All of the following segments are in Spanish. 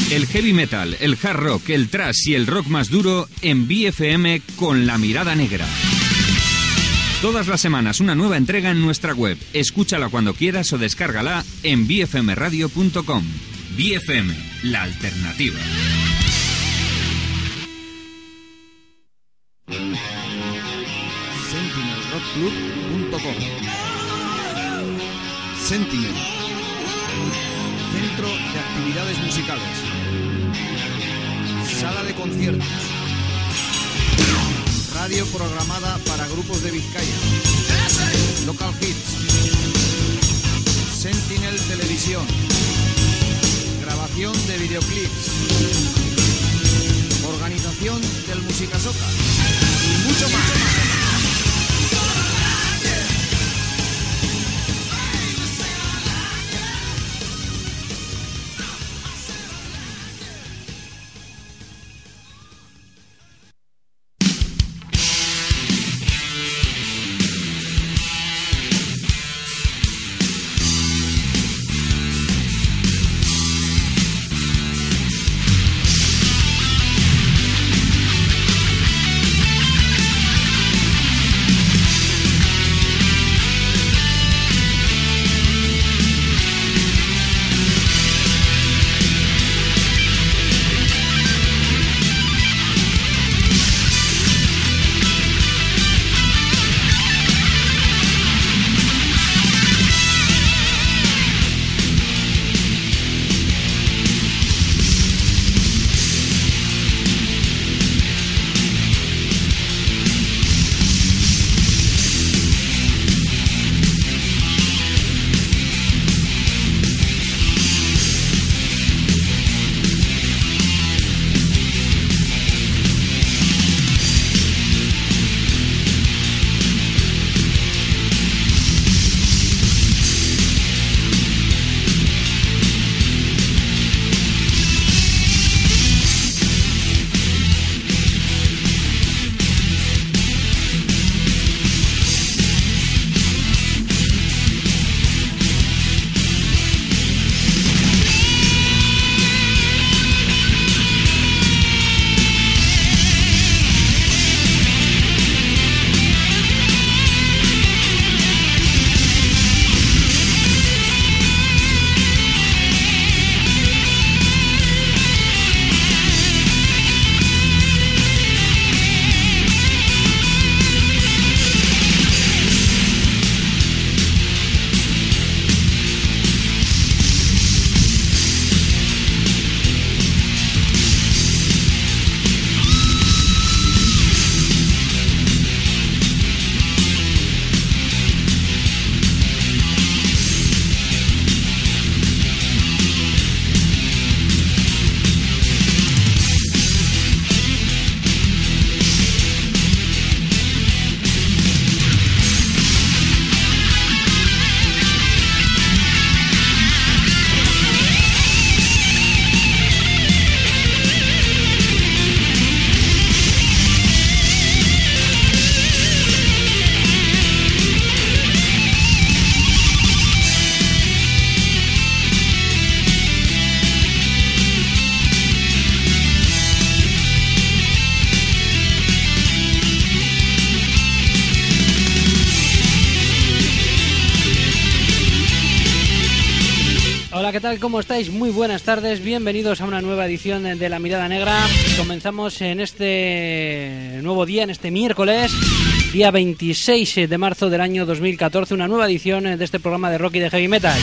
El heavy metal, el hard rock, el thrash y el rock más duro en BFM con La Mirada Negra. Todas las semanas una nueva entrega en nuestra web. Escúchala cuando quieras o descárgala en bfmradio.com. BFM, la alternativa. SentinelRockClub.com. Sentinel, centro de actividades musicales, sala de conciertos, radio programada para grupos de Vizcaya, local hits, Sentinel Televisión, grabación de videoclips, organización del Musicasoca y mucho más. Hola, ¿qué tal? ¿Cómo estáis? Muy buenas tardes, bienvenidos a una nueva edición de La Mirada Negra. Comenzamos en este nuevo día, en este miércoles, día 26 de marzo del año 2014, una nueva edición de este programa de rock y de heavy metal.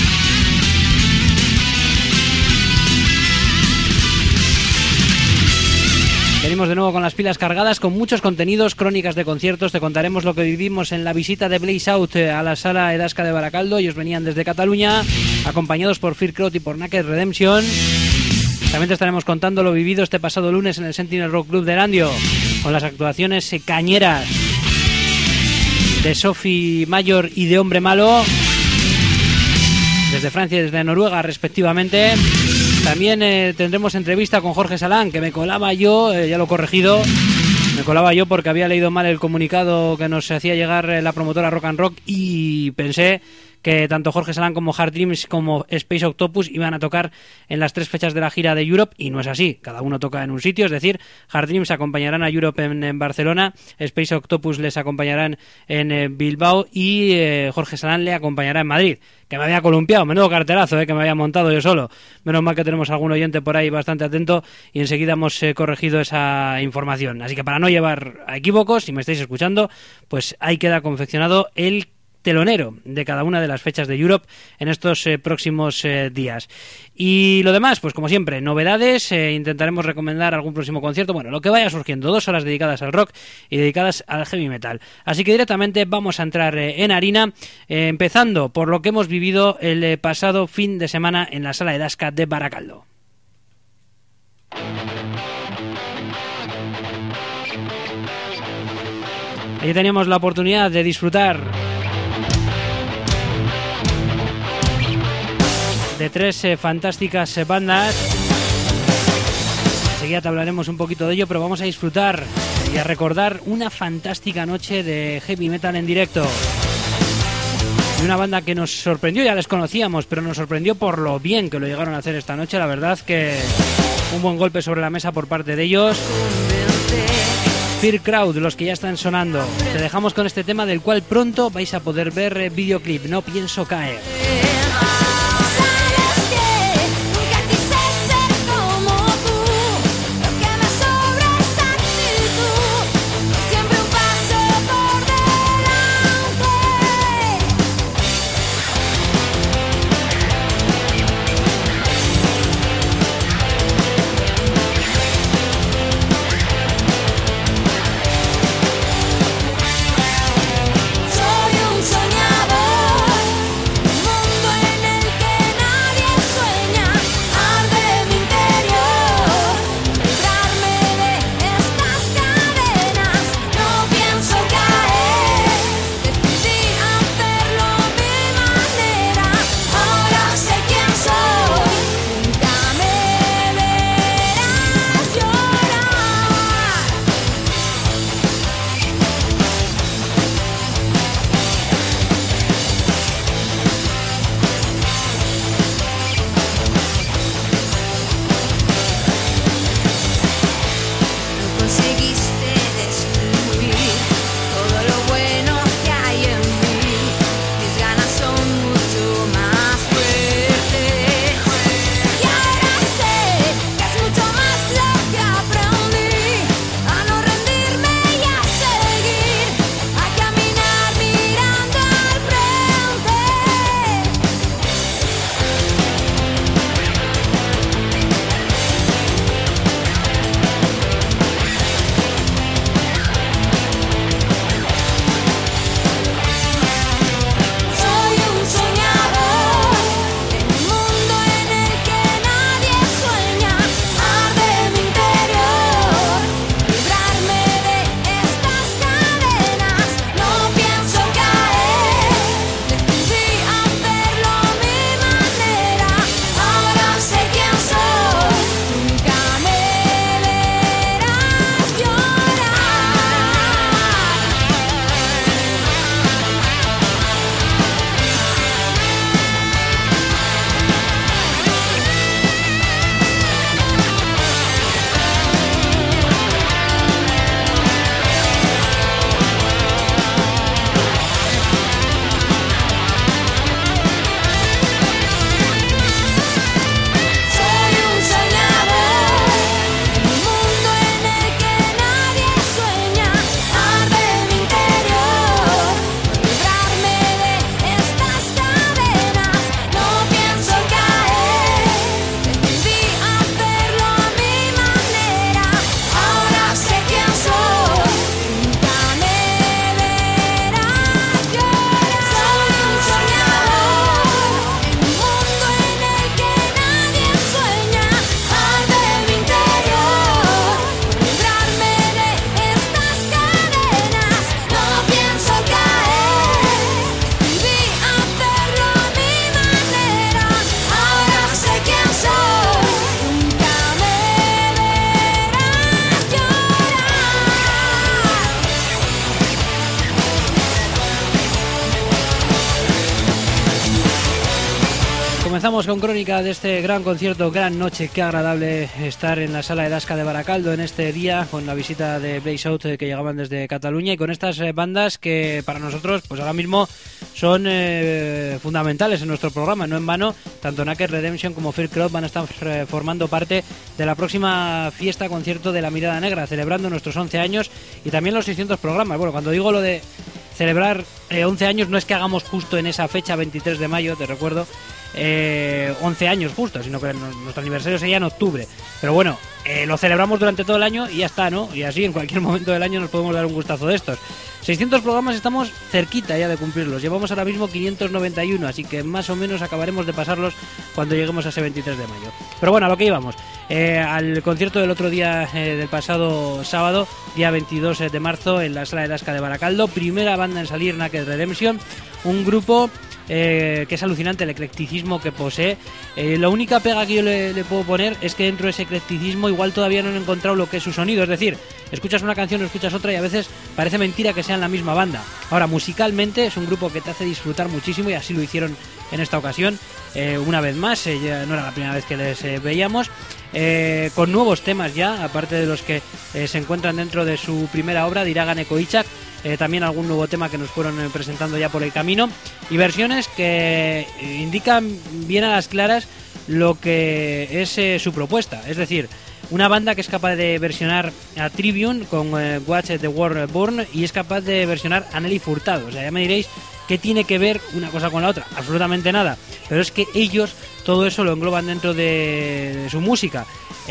Venimos de nuevo con las pilas cargadas, con muchos contenidos, crónicas de conciertos. Te contaremos lo que vivimos en la visita de Blaze Out a la Sala Edasca de Baracaldo. Ellos venían desde Cataluña, acompañados por Fear Crowd y por Naked Redemption. También te estaremos contando lo vivido este pasado lunes en el Sentinel Rock Club de Erandio, con las actuaciones cañeras de Sophie Mayor y de Hombre Malo, desde Francia y desde Noruega respectivamente. También tendremos entrevista con Jorge Salán, que me colaba yo, ya lo he corregido, me colaba yo porque había leído mal el comunicado que nos hacía llegar la promotora Rock and Rock y pensé que tanto Jorge Salán como Hard Dreams como Space Octopus iban a tocar en las 3 fechas de la gira de Europe, y no es así, cada uno toca en un sitio, es decir, Hard Dreams acompañarán a Europe en Barcelona, Space Octopus les acompañarán en Bilbao y Jorge Salán le acompañará en Madrid, que me había columpiado, menudo carterazo que me había montado yo solo. Menos mal que tenemos algún oyente por ahí bastante atento y enseguida hemos corregido esa información. Así que para no llevar a equívocos, si me estáis escuchando, pues ahí queda confeccionado el telonero de cada una de las fechas de Europe en estos próximos días. Y lo demás, pues como siempre, novedades, intentaremos recomendar algún próximo concierto, bueno, lo que vaya surgiendo, 2 horas dedicadas al rock y dedicadas al heavy metal. Así que directamente vamos a entrar en harina, empezando por lo que hemos vivido el pasado fin de semana en la Sala Edasca de Baracaldo. Allí teníamos la oportunidad de disfrutar de 3 fantásticas bandas. Enseguida te hablaremos un poquito de ello, pero vamos a disfrutar y a recordar una fantástica noche de heavy metal en directo. Y una banda que nos sorprendió, ya les conocíamos, pero nos sorprendió por lo bien que lo llegaron a hacer esta noche. La verdad que un buen golpe sobre la mesa por parte de ellos. Fear Crowd, los que ya están sonando. Te dejamos con este tema del cual pronto vais a poder ver videoclip, No pienso caer. Soy un soñador, un mundo comenzamos con crónica de este gran concierto, gran noche. Qué agradable estar en la sala Edasca de Baracaldo en este día con la visita de Blaze Out que llegaban desde Cataluña y con estas bandas que para nosotros pues ahora mismo son fundamentales en nuestro programa. No en vano, tanto Naked Redemption como Fear Crowd van a estar formando parte de la próxima fiesta concierto de La Mirada Negra, celebrando nuestros 11 años y también los 600 programas. Bueno, cuando digo lo de celebrar 11 años no es que hagamos justo en esa fecha, 23 de mayo, te recuerdo, 11 años justo, sino que nuestro aniversario sería en octubre. Pero bueno, lo celebramos durante todo el año y ya está, ¿no? Y así en cualquier momento del año nos podemos dar un gustazo de estos. 600 programas, estamos cerquita ya de cumplirlos. Llevamos ahora mismo 591, así que más o menos acabaremos de pasarlos cuando lleguemos a ese 23 de mayo. Pero bueno, a lo que íbamos. Al concierto del otro día, del pasado sábado, día 22 de marzo, en la sala Edasca de Baracaldo. Primera banda en salir, Naked Redemption. Un grupo que es alucinante el eclecticismo que posee. La única pega que yo le puedo poner es que dentro de ese eclecticismo igual todavía no he encontrado lo que es su sonido. Es decir, escuchas una canción o escuchas otra y a veces parece mentira que sean la misma banda. Ahora, musicalmente es un grupo que te hace disfrutar muchísimo y así lo hicieron en esta ocasión. Una vez más, ya no era la primera vez que les veíamos. Con nuevos temas ya, aparte de los que se encuentran dentro de su primera obra, Diragan Ekoitzak. También algún nuevo tema que nos fueron presentando ya por el camino y versiones que indican bien a las claras lo que es su propuesta. Es decir, una banda que es capaz de versionar a Trivium con Watch the World Burn y es capaz de versionar a Nelly Furtado. O sea, ya me diréis qué tiene que ver una cosa con la otra. Absolutamente nada. Pero es que ellos todo eso lo engloban dentro de su música.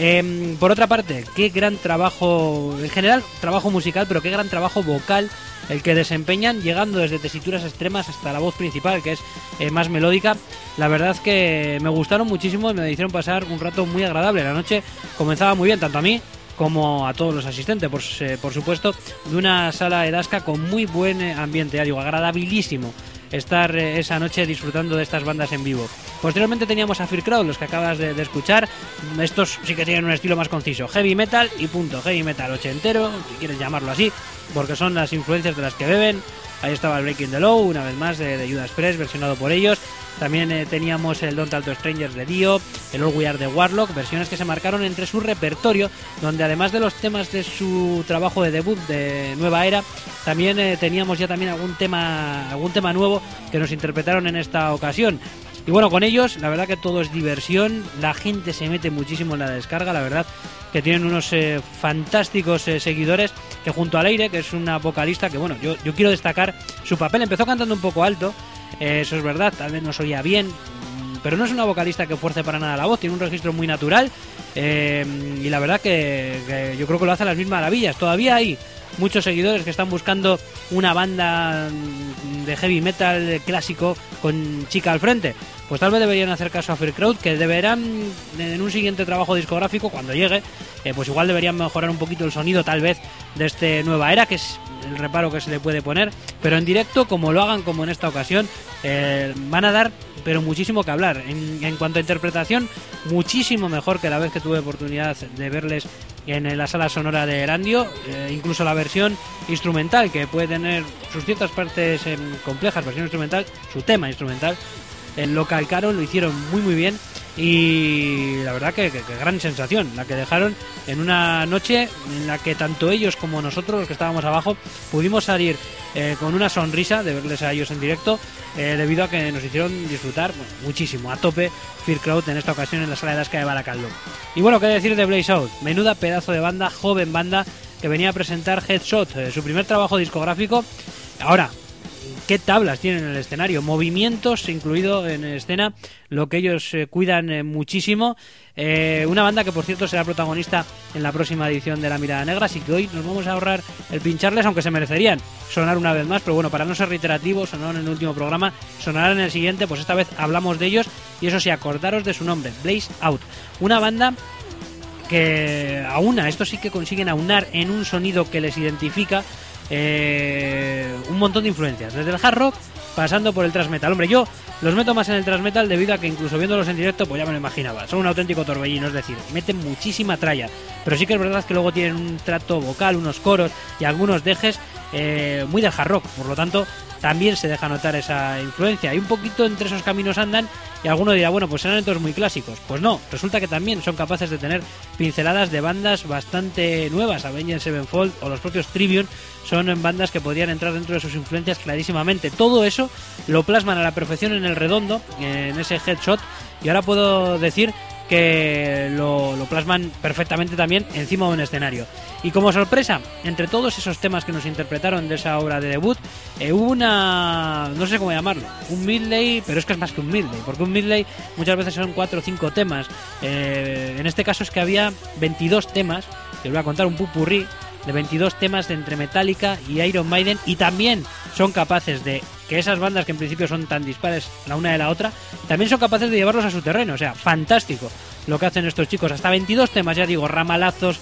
Por otra parte, qué gran trabajo, en general trabajo musical, pero qué gran trabajo vocal el que desempeñan, llegando desde tesituras extremas hasta la voz principal, que es más melódica. La verdad que me gustaron muchísimo y me hicieron pasar un rato muy agradable. La noche comenzaba muy bien, tanto a mí como a todos los asistentes, por supuesto, de una sala Edasca con muy buen ambiente, ya digo, agradabilísimo estar esa noche disfrutando de estas bandas en vivo. Posteriormente teníamos a Fear Crowd, los que acabas de escuchar. Estos sí que tienen un estilo más conciso, heavy metal y punto, heavy metal ochentero, si quieres llamarlo así, porque son las influencias de las que beben. Ahí estaba el Breaking the Law, una vez más, de Judas Priest, versionado por ellos. También teníamos el Don't Talk to Strangers de Dio, el All We Are de Warlock, versiones que se marcaron entre su repertorio, donde además de los temas de su trabajo de debut de Nueva Era, también teníamos ya también algún tema nuevo que nos interpretaron en esta ocasión. Y bueno, con ellos, la verdad que todo es diversión, la gente se mete muchísimo en la descarga, la verdad que tienen unos fantásticos seguidores, que junto a Leire, que es una vocalista que, bueno, yo quiero destacar su papel. Empezó cantando un poco alto, eso es verdad, tal vez no se oía bien, pero no es una vocalista que fuerce para nada la voz, tiene un registro muy natural, y la verdad que yo creo que lo hace a las mismas maravillas. Todavía hay muchos seguidores que están buscando una banda de heavy metal clásico con chica al frente. Pues tal vez deberían hacer caso a Fear Crowd, que deberán en un siguiente trabajo discográfico, cuando llegue, pues igual deberían mejorar un poquito el sonido tal vez de este Nueva Era, que es el reparo que se le puede poner, pero en directo, como lo hagan como en esta ocasión, van a dar pero muchísimo que hablar. En cuanto a interpretación, muchísimo mejor que la vez que tuve oportunidad de verles en la sala sonora de Erandio. Incluso la versión instrumental, que puede tener sus ciertas partes complejas, versión instrumental, su tema instrumental, lo calcaron, lo hicieron muy muy bien, y la verdad que gran sensación la que dejaron en una noche en la que tanto ellos como nosotros, los que estábamos abajo, pudimos salir con una sonrisa de verles a ellos en directo, debido a que nos hicieron disfrutar muchísimo, a tope, Fear Crowd en esta ocasión en la sala Edasca de Baracaldo. Y bueno, qué decir de Blaze Out, menuda pedazo de banda, joven banda, que venía a presentar Headshot, su primer trabajo discográfico. Ahora, qué tablas tienen en el escenario, movimientos incluido en escena, lo que ellos cuidan muchísimo. Una banda que, por cierto, será protagonista en la próxima edición de La Mirada Negra, así que hoy nos vamos a ahorrar el pincharles, aunque se merecerían sonar una vez más, pero bueno, para no ser reiterativos, sonaron en el último programa, sonarán en el siguiente, pues esta vez hablamos de ellos, y eso sí, acordaros de su nombre, Blaze Out, una banda que aúna, esto sí que consiguen aunar en un sonido que les identifica un montón de influencias, desde el hard rock pasando por el thrash metal. Hombre, yo los meto más en el thrash metal debido a que incluso viéndolos en directo, pues ya me lo imaginaba, son un auténtico torbellino, es decir, meten muchísima tralla, pero sí que es verdad que luego tienen un trato vocal, unos coros y algunos dejes muy del hard rock, por lo tanto también se deja notar esa influencia. Y un poquito entre esos caminos andan, y alguno dirá, bueno, pues serán entonces muy clásicos. Pues no, resulta que también son capaces de tener pinceladas de bandas bastante nuevas. Avenged Sevenfold o los propios Trivium son bandas que podrían entrar dentro de sus influencias clarísimamente. Todo eso lo plasman a la perfección en el redondo, en ese headshot, y ahora puedo decir que lo plasman perfectamente también encima de un escenario. Y como sorpresa, entre todos esos temas que nos interpretaron de esa obra de debut, hubo una... no sé cómo llamarlo, un medley, pero es que es más que un medley, porque un medley muchas veces son 4 o 5 temas. En este caso es que había 22 temas, que os voy a contar un pupurrí de 22 temas de entre Metallica y Iron Maiden, y también son capaces de que esas bandas que en principio son tan dispares la una de la otra, también son capaces de llevarlos a su terreno. O sea, fantástico lo que hacen estos chicos. Hasta 22 temas, ya digo, ramalazos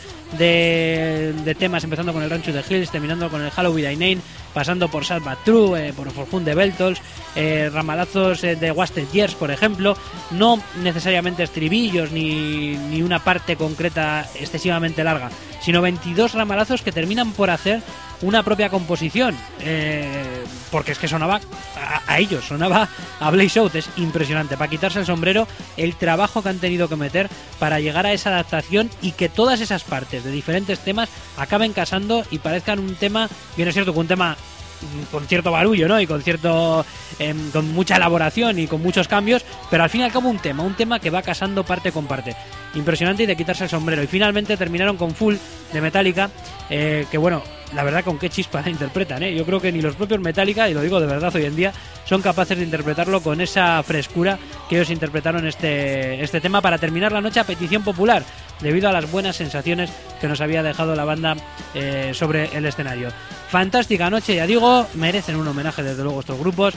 de temas, empezando con el Rancho de Hills, terminando con el Halloween I Name, pasando por Sad But True, por Forjun de Beltols, ramalazos de Wasted Years, por ejemplo. No necesariamente estribillos ni una parte concreta excesivamente larga, sino 22 ramalazos que terminan por hacer una propia composición, porque es que sonaba a ellos, sonaba a Blaze Out. Es impresionante, para quitarse el sombrero el trabajo que han tenido que meter para llegar a esa adaptación y que todas esas partes de diferentes temas acaben casando y parezcan un tema, bien es cierto que un tema con cierto barullo, ¿no? Y con cierto con mucha elaboración y con muchos cambios, pero al fin y al cabo un tema que va casando parte con parte. Impresionante y de quitarse el sombrero. Y finalmente terminaron con Full de Metallica, que bueno, la verdad con qué chispa la interpretan, ¿eh? Yo creo que ni los propios Metallica, y lo digo de verdad hoy en día, son capaces de interpretarlo con esa frescura que ellos interpretaron este tema para terminar la noche a petición popular, debido a las buenas sensaciones que nos había dejado la banda sobre el escenario. Fantástica noche, ya digo, merecen un homenaje desde luego estos grupos,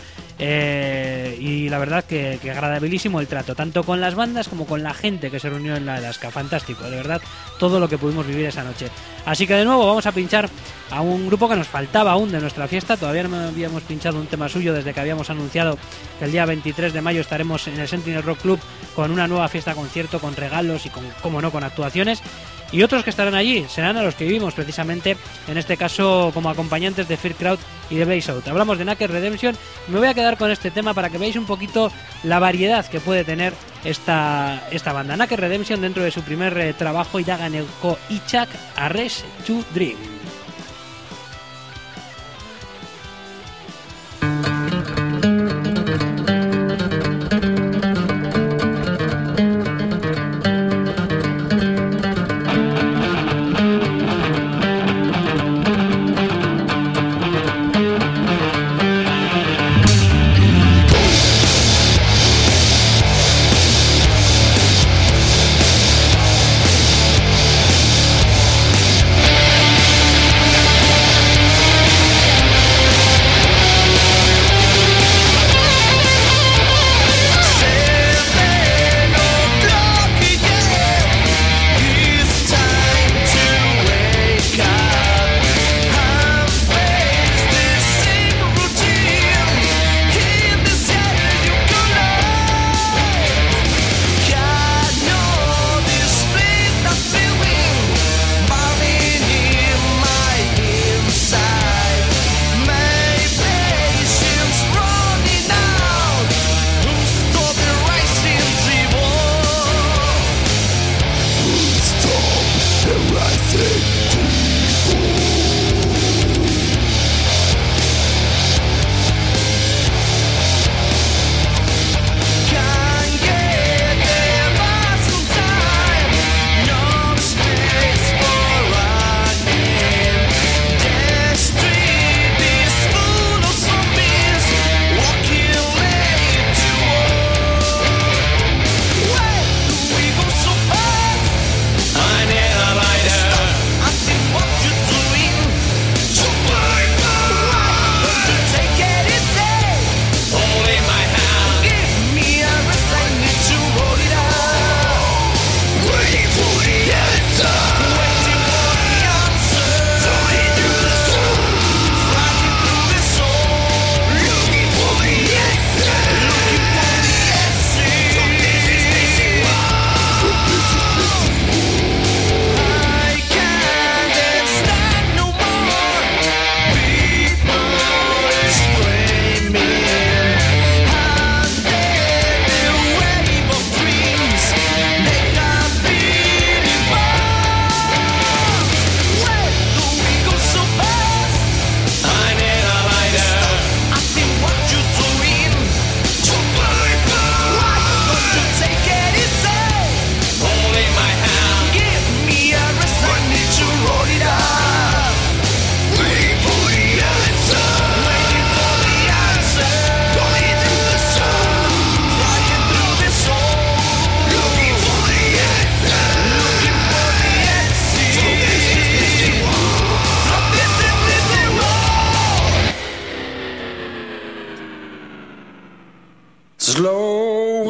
y la verdad que agradabilísimo el trato, tanto con las bandas como con la gente que se reunió en la Alaska. Fantástico, de verdad, todo lo que pudimos vivir esa noche. Así que de nuevo vamos a pinchar a un grupo que nos faltaba aún de nuestra fiesta. Todavía no habíamos pinchado un tema suyo desde que habíamos anunciado que el día 23 de mayo estaremos en el Sentinel Rock Club con una nueva fiesta concierto, con regalos y con, como no, con actuaciones. Y otros que estarán allí serán a los que vivimos precisamente, en este caso como acompañantes de Fear Crowd y de Blaze Out. Hablamos de Naked Redemption. Me voy a quedar con este tema para que veáis un poquito la variedad que puede tener esta banda. Naked Redemption, dentro de su primer trabajo, Iraganeko Ichak, Arrest to Dream.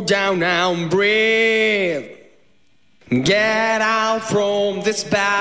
down and breathe. Get out from this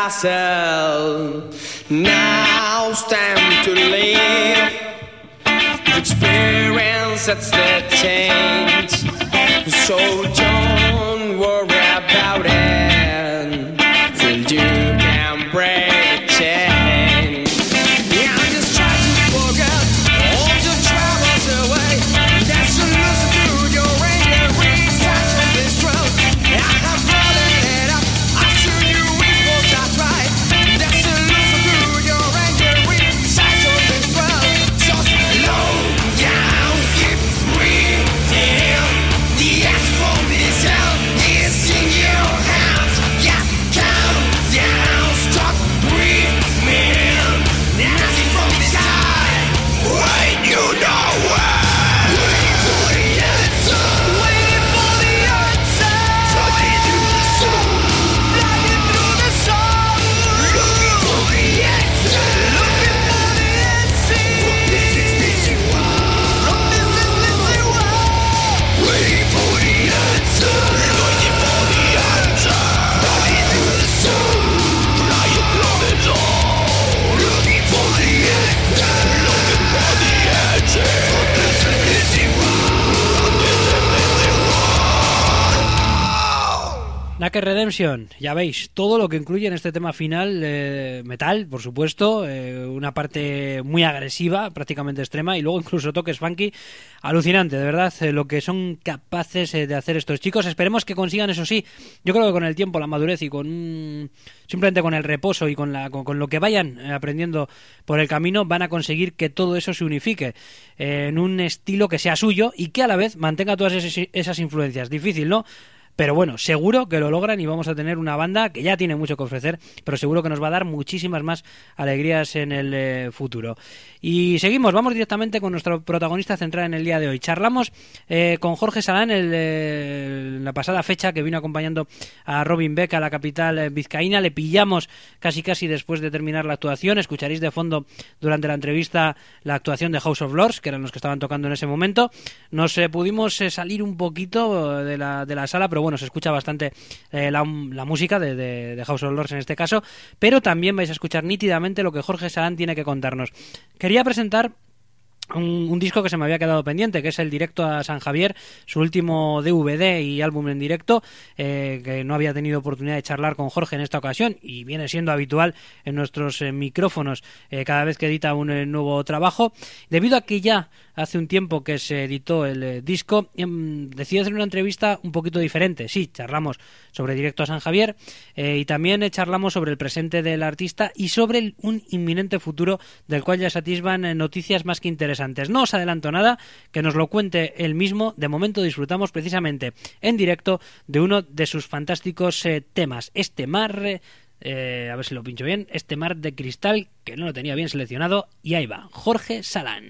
battle. Now it's time to live. The experience that's the change. So don't worry about it. Till you can break the chain. Yeah, just try to forget all your troubles away. That's a listen to your radio. Reach touch on this road. I have fallen it up. I see you equals that's right. That's a listen to your radio. Reach touch on this road. Just slow down, keep breathing. The ass from this hell is in your hands. Yeah, calm down, stop breathing. Nothing from the sky. When you know where. Waiting for the answer. Waiting for the answer. Flying through the sun. Flying through the sun. Looking for the answer. Looking for the answer. From this is missing world. From this is missing world. Waiting for the answer. Looking for the answer. Flying through the sun. Flying through the sun. Looking for the answer. Looking for the answer. From this is missing world. From this is missing world. Naked Redemption, ya veis, todo lo que incluye en este tema final, metal, por supuesto, una parte muy agresiva, prácticamente extrema, y luego incluso toques funky, alucinante, de verdad, lo que son capaces de hacer estos chicos. Esperemos que consigan, eso sí, yo creo que con el tiempo, la madurez y con simplemente con el reposo y con lo que vayan aprendiendo por el camino, van a conseguir que todo eso se unifique en un estilo que sea suyo y que a la vez mantenga todas esas influencias. Difícil, ¿no? Pero bueno, seguro que lo logran y vamos a tener una banda que ya tiene mucho que ofrecer, pero seguro que nos va a dar muchísimas más alegrías en el futuro. Y seguimos, vamos directamente con nuestro protagonista central en el día de hoy. Charlamos con Jorge Salán en la pasada fecha, que vino acompañando a Robin Beck a la capital vizcaína. Le pillamos casi después de terminar la actuación. Escucharéis de fondo durante la entrevista la actuación de House of Lords, que eran los que estaban tocando en ese momento. Nos pudimos salir un poquito de la sala, pero bueno, se escucha bastante la música de House of Lords en este caso, pero también vais a escuchar nítidamente lo que Jorge Salán tiene que contarnos. Quería presentar un disco que se me había quedado pendiente, que es el Directo a San Javier, su último DVD y álbum en directo, que no había tenido oportunidad de charlar con Jorge en esta ocasión y viene siendo habitual en nuestros micrófonos cada vez que edita un nuevo trabajo. Debido a que ya hace un tiempo que se editó el disco, decidí hacer una entrevista un poquito diferente. Sí, charlamos sobre Directo a San Javier y también charlamos sobre el presente del artista y sobre un inminente futuro del cual ya se atisban noticias más que interesantes. No os adelanto nada, que nos lo cuente él mismo. De momento disfrutamos precisamente en directo de uno de sus fantásticos temas. Este mar, a ver si lo pincho bien, este mar de cristal, que no lo tenía bien seleccionado, y ahí va, Jorge Salán.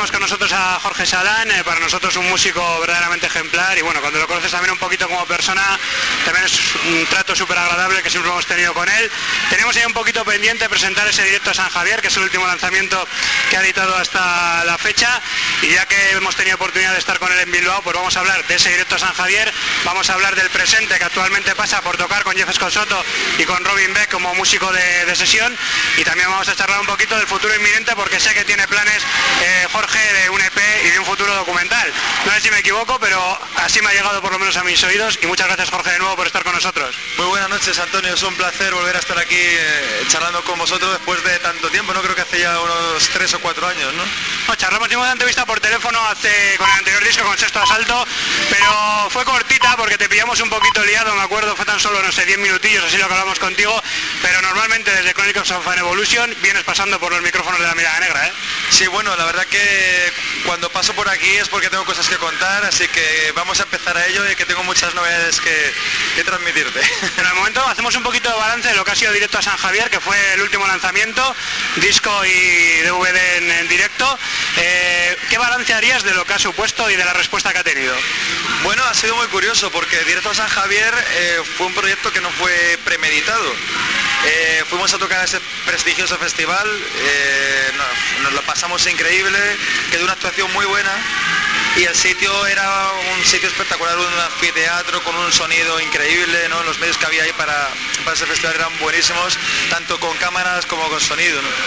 tenemos con nosotros a Jorge Salán, para nosotros un músico verdaderamente ejemplar y bueno, cuando lo conoces también un poquito como persona, también es un trato súper agradable que siempre hemos tenido con él. Tenemos ya un poquito pendiente presentar ese directo a San Javier, que es el último lanzamiento que ha editado hasta la fecha, y ya que hemos tenido oportunidad de estar con él en Bilbao, pues vamos a hablar de ese directo a San Javier, vamos a hablar del presente que actualmente pasa por tocar con Jeff Scott Soto y con Robin Beck como músico de sesión, y también vamos a charlar un poquito del futuro inminente, porque sé que tiene planes Jorge de un EP y de un futuro documental. No sé si me equivoco, pero así me ha llegado por lo menos a mis oídos, y muchas gracias, Jorge, de nuevo por estar con nosotros. Muy buenas noches, Antonio, es un placer volver a estar aquí charlando con vosotros después de tanto tiempo, ¿no? Creo que hace ya unos 3 o 4 años, ¿no? No, charlamos una entrevista por teléfono con el anterior disco, con Sexto Asalto, pero fue cortita porque te pillamos un poquito liado, me acuerdo, fue tan solo, no sé, 10 minutillos, así lo que hablamos contigo, pero normalmente desde Chronicles of an Evolution vienes pasando por los micrófonos de La Mirada Negra, ¿eh? Sí, bueno, la verdad que cuando paso por aquí es porque tengo cosas que contar, así que vamos a empezar a ello y que tengo muchas novedades que transmitirte. En el momento hacemos un poquito de balance de lo que ha sido Directo a San Javier, que fue el último lanzamiento, disco y DVD en directo. ¿Qué balance harías de lo que ha supuesto y de la respuesta que ha tenido? Bueno, ha sido muy curioso porque Directo a San Javier fue un proyecto que no fue premeditado. Fuimos a tocar a ese prestigioso festival, nos lo pasamos increíble, quedó una actuación muy buena y el sitio era un sitio espectacular, un anfiteatro con un sonido increíble, ¿no? Los medios que había ahí para ese festival eran buenísimos, tanto con cámaras como con sonido, ¿no?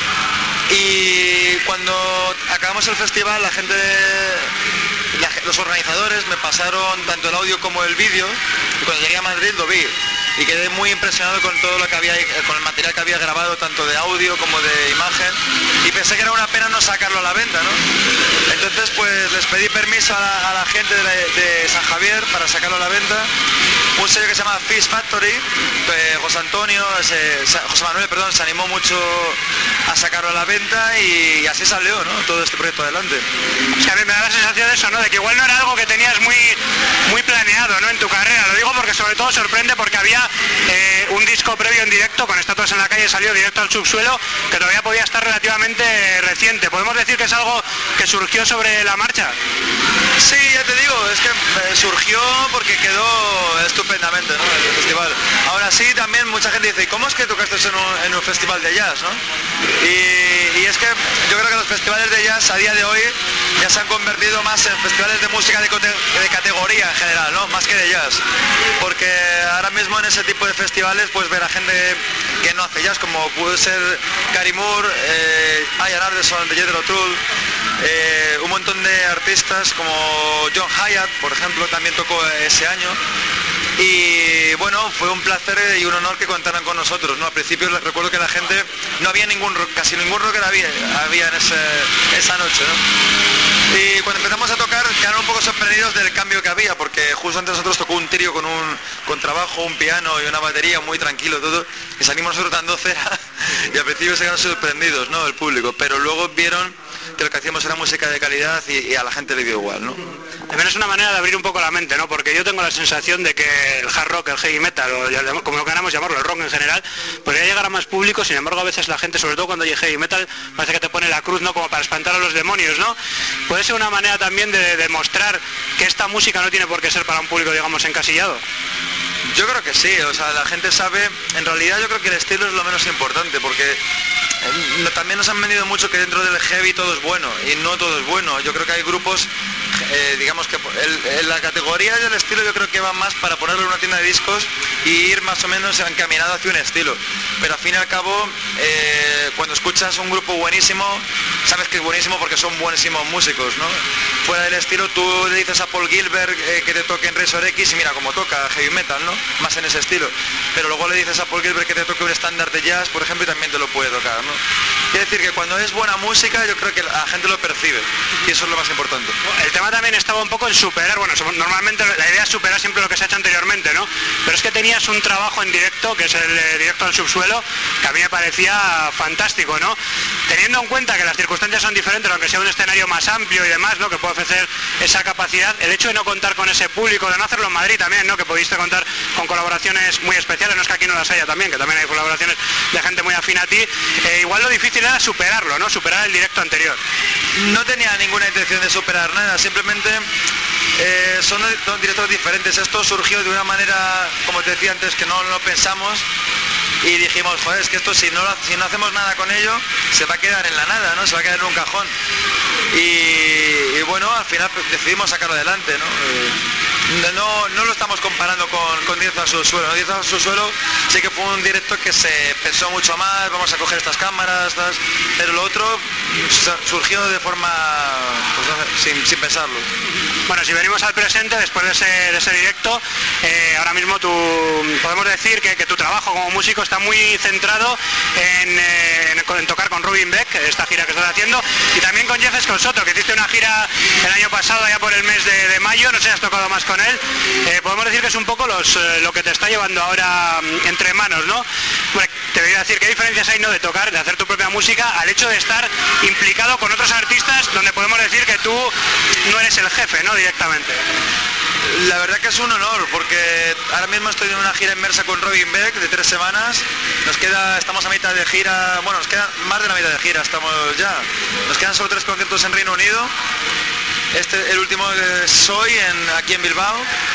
Y cuando acabamos el festival, los organizadores me pasaron tanto el audio como el vídeo, y cuando llegué a Madrid lo vi y quedé muy impresionado con todo lo que había, con el material que había grabado, tanto de audio como de imagen, y pensé que era una pena no sacarlo a la venta, ¿no? Entonces pues les pedí permiso a la gente de San Javier para sacarlo a la venta, un sello que se llama Fish Factory, José Manuel, se animó mucho a sacarlo a la venta y así salió, ¿no? Todo este proyecto adelante. Es que a mí me da la sensación de eso, ¿no? De que igual no era algo que tenías muy planeado, ¿no? En tu carrera. Lo digo porque sobre todo sorprende porque había un disco previo en directo, con Estatuas en la Calle, salió Directo al Subsuelo, que todavía podía estar relativamente reciente. ¿Podemos decir que es algo que surgió sobre la marcha? Sí, ya te digo, es que surgió porque quedó estupendamente, ¿no? El festival. Ahora sí, también mucha gente dice, ¿cómo es que tocaste eso en un festival de jazz, ¿no? Y es que yo creo que los festivales de jazz a día de hoy ya se han convertido más en festivales de música de categoría en general, ¿no? Más que de jazz. Porque ahora mismo en ese tipo de festivales puedes ver a gente que no hace jazz, como puede ser Gary Moore, Ian Anderson, de Jethro Tull, un montón de artistas como John Hyatt, por ejemplo, también tocó ese año. Y bueno, fue un placer y un honor que contaran con nosotros, ¿no? Al principio recuerdo que la gente, no había casi ningún rocker había en esa noche, ¿no? Y cuando empezamos a tocar quedaron un poco sorprendidos del cambio que había, porque justo antes nosotros tocó un trío con un contrabajo, un piano y una batería muy tranquilo todo, y salimos nosotros dando cera y al principio se quedaron sorprendidos, ¿no? El público, pero luego vieron que lo que hacíamos era música de calidad y a la gente le dio igual, ¿no? También es una manera de abrir un poco la mente, ¿no? Porque yo tengo la sensación de que el hard rock, el heavy metal, o como lo queramos llamarlo, el rock en general, podría llegar a más público. Sin embargo, a veces la gente, sobre todo cuando hay heavy metal, parece que te pone la cruz, ¿no? Como para espantar a los demonios, ¿no? Puede ser una manera también de demostrar que esta música no tiene por qué ser para un público, digamos, encasillado. Yo creo que sí, o sea, la gente sabe, en realidad yo creo que el estilo es lo menos importante, porque también nos han vendido mucho que dentro del heavy todo es bueno, y no todo es bueno. Yo creo que hay grupos, digamos que la categoría y el estilo yo creo que va más para ponerlo en una tienda de discos y ir más o menos encaminado hacia un estilo. Pero al fin y al cabo, cuando escuchas un grupo buenísimo, sabes que es buenísimo porque son buenísimos músicos, ¿no? Fuera del estilo, tú le dices a Paul Gilbert que te toque en Razor X y mira cómo toca heavy metal, ¿no? Más en ese estilo. Pero luego le dices a Paul Gilbert que te toque un estándar de jazz, por ejemplo, y también te lo puede tocar, ¿no? Quiere decir que cuando es buena música, yo creo que la gente lo percibe, y eso es lo más importante. El tema también estaba un poco en superar, bueno, normalmente la idea es superar siempre lo que se ha hecho anteriormente, ¿no? Pero es que tenías un trabajo en directo, que es el Directo al Subsuelo, que a mí me parecía fantástico, ¿no? Teniendo en cuenta que las circunstancias son diferentes, aunque sea un escenario más amplio y demás, ¿no? Que puede ofrecer esa capacidad, el hecho de no contar con ese público, de no hacerlo en Madrid también, ¿no? Que pudiste contar con colaboraciones muy especiales, no es que aquí no las haya también, que también hay colaboraciones de gente muy afín a ti, igual lo difícil difícil era superarlo, ¿no? Superar el directo anterior. No tenía ninguna intención de superar nada, simplemente son directos diferentes. Esto surgió de una manera, como te decía antes, que no lo pensamos. Y dijimos, joder, es que esto si no hacemos nada con ello, se va a quedar en la nada, ¿no? Se va a quedar en un cajón. Y bueno, al final decidimos sacarlo adelante, ¿no? No lo estamos comparando con Directo al Subsuelo, ¿no? Directo al Subsuelo sí que fue un directo que se pensó mucho más, vamos a coger estas cámaras, pero lo otro surgió de forma, pues, no sé, sin pensarlo. Bueno, si venimos al presente, después de ese directo, ahora mismo podemos decir que tu trabajo como músico está muy centrado en tocar con Robin Beck, esta gira que estás haciendo, y también con Jeff Scott, que hiciste una gira el año pasado, ya por el mes de mayo, no sé si has tocado más con él. Podemos decir que es un poco lo que te está llevando ahora entre manos, ¿no? Bueno, te voy a decir, ¿qué diferencias hay, no, de tocar, de hacer tu propia música, al hecho de estar implicado con otros artistas, donde podemos decir que tú no eres el jefe, ¿no? Directamente. La verdad que es un honor, porque ahora mismo estoy en una gira inmersa con Robin Beck de 3 semanas. Estamos a mitad de gira, bueno, nos queda más de la mitad de gira, nos quedan solo 3 conciertos en Reino Unido. El último es hoy, aquí en Bilbao.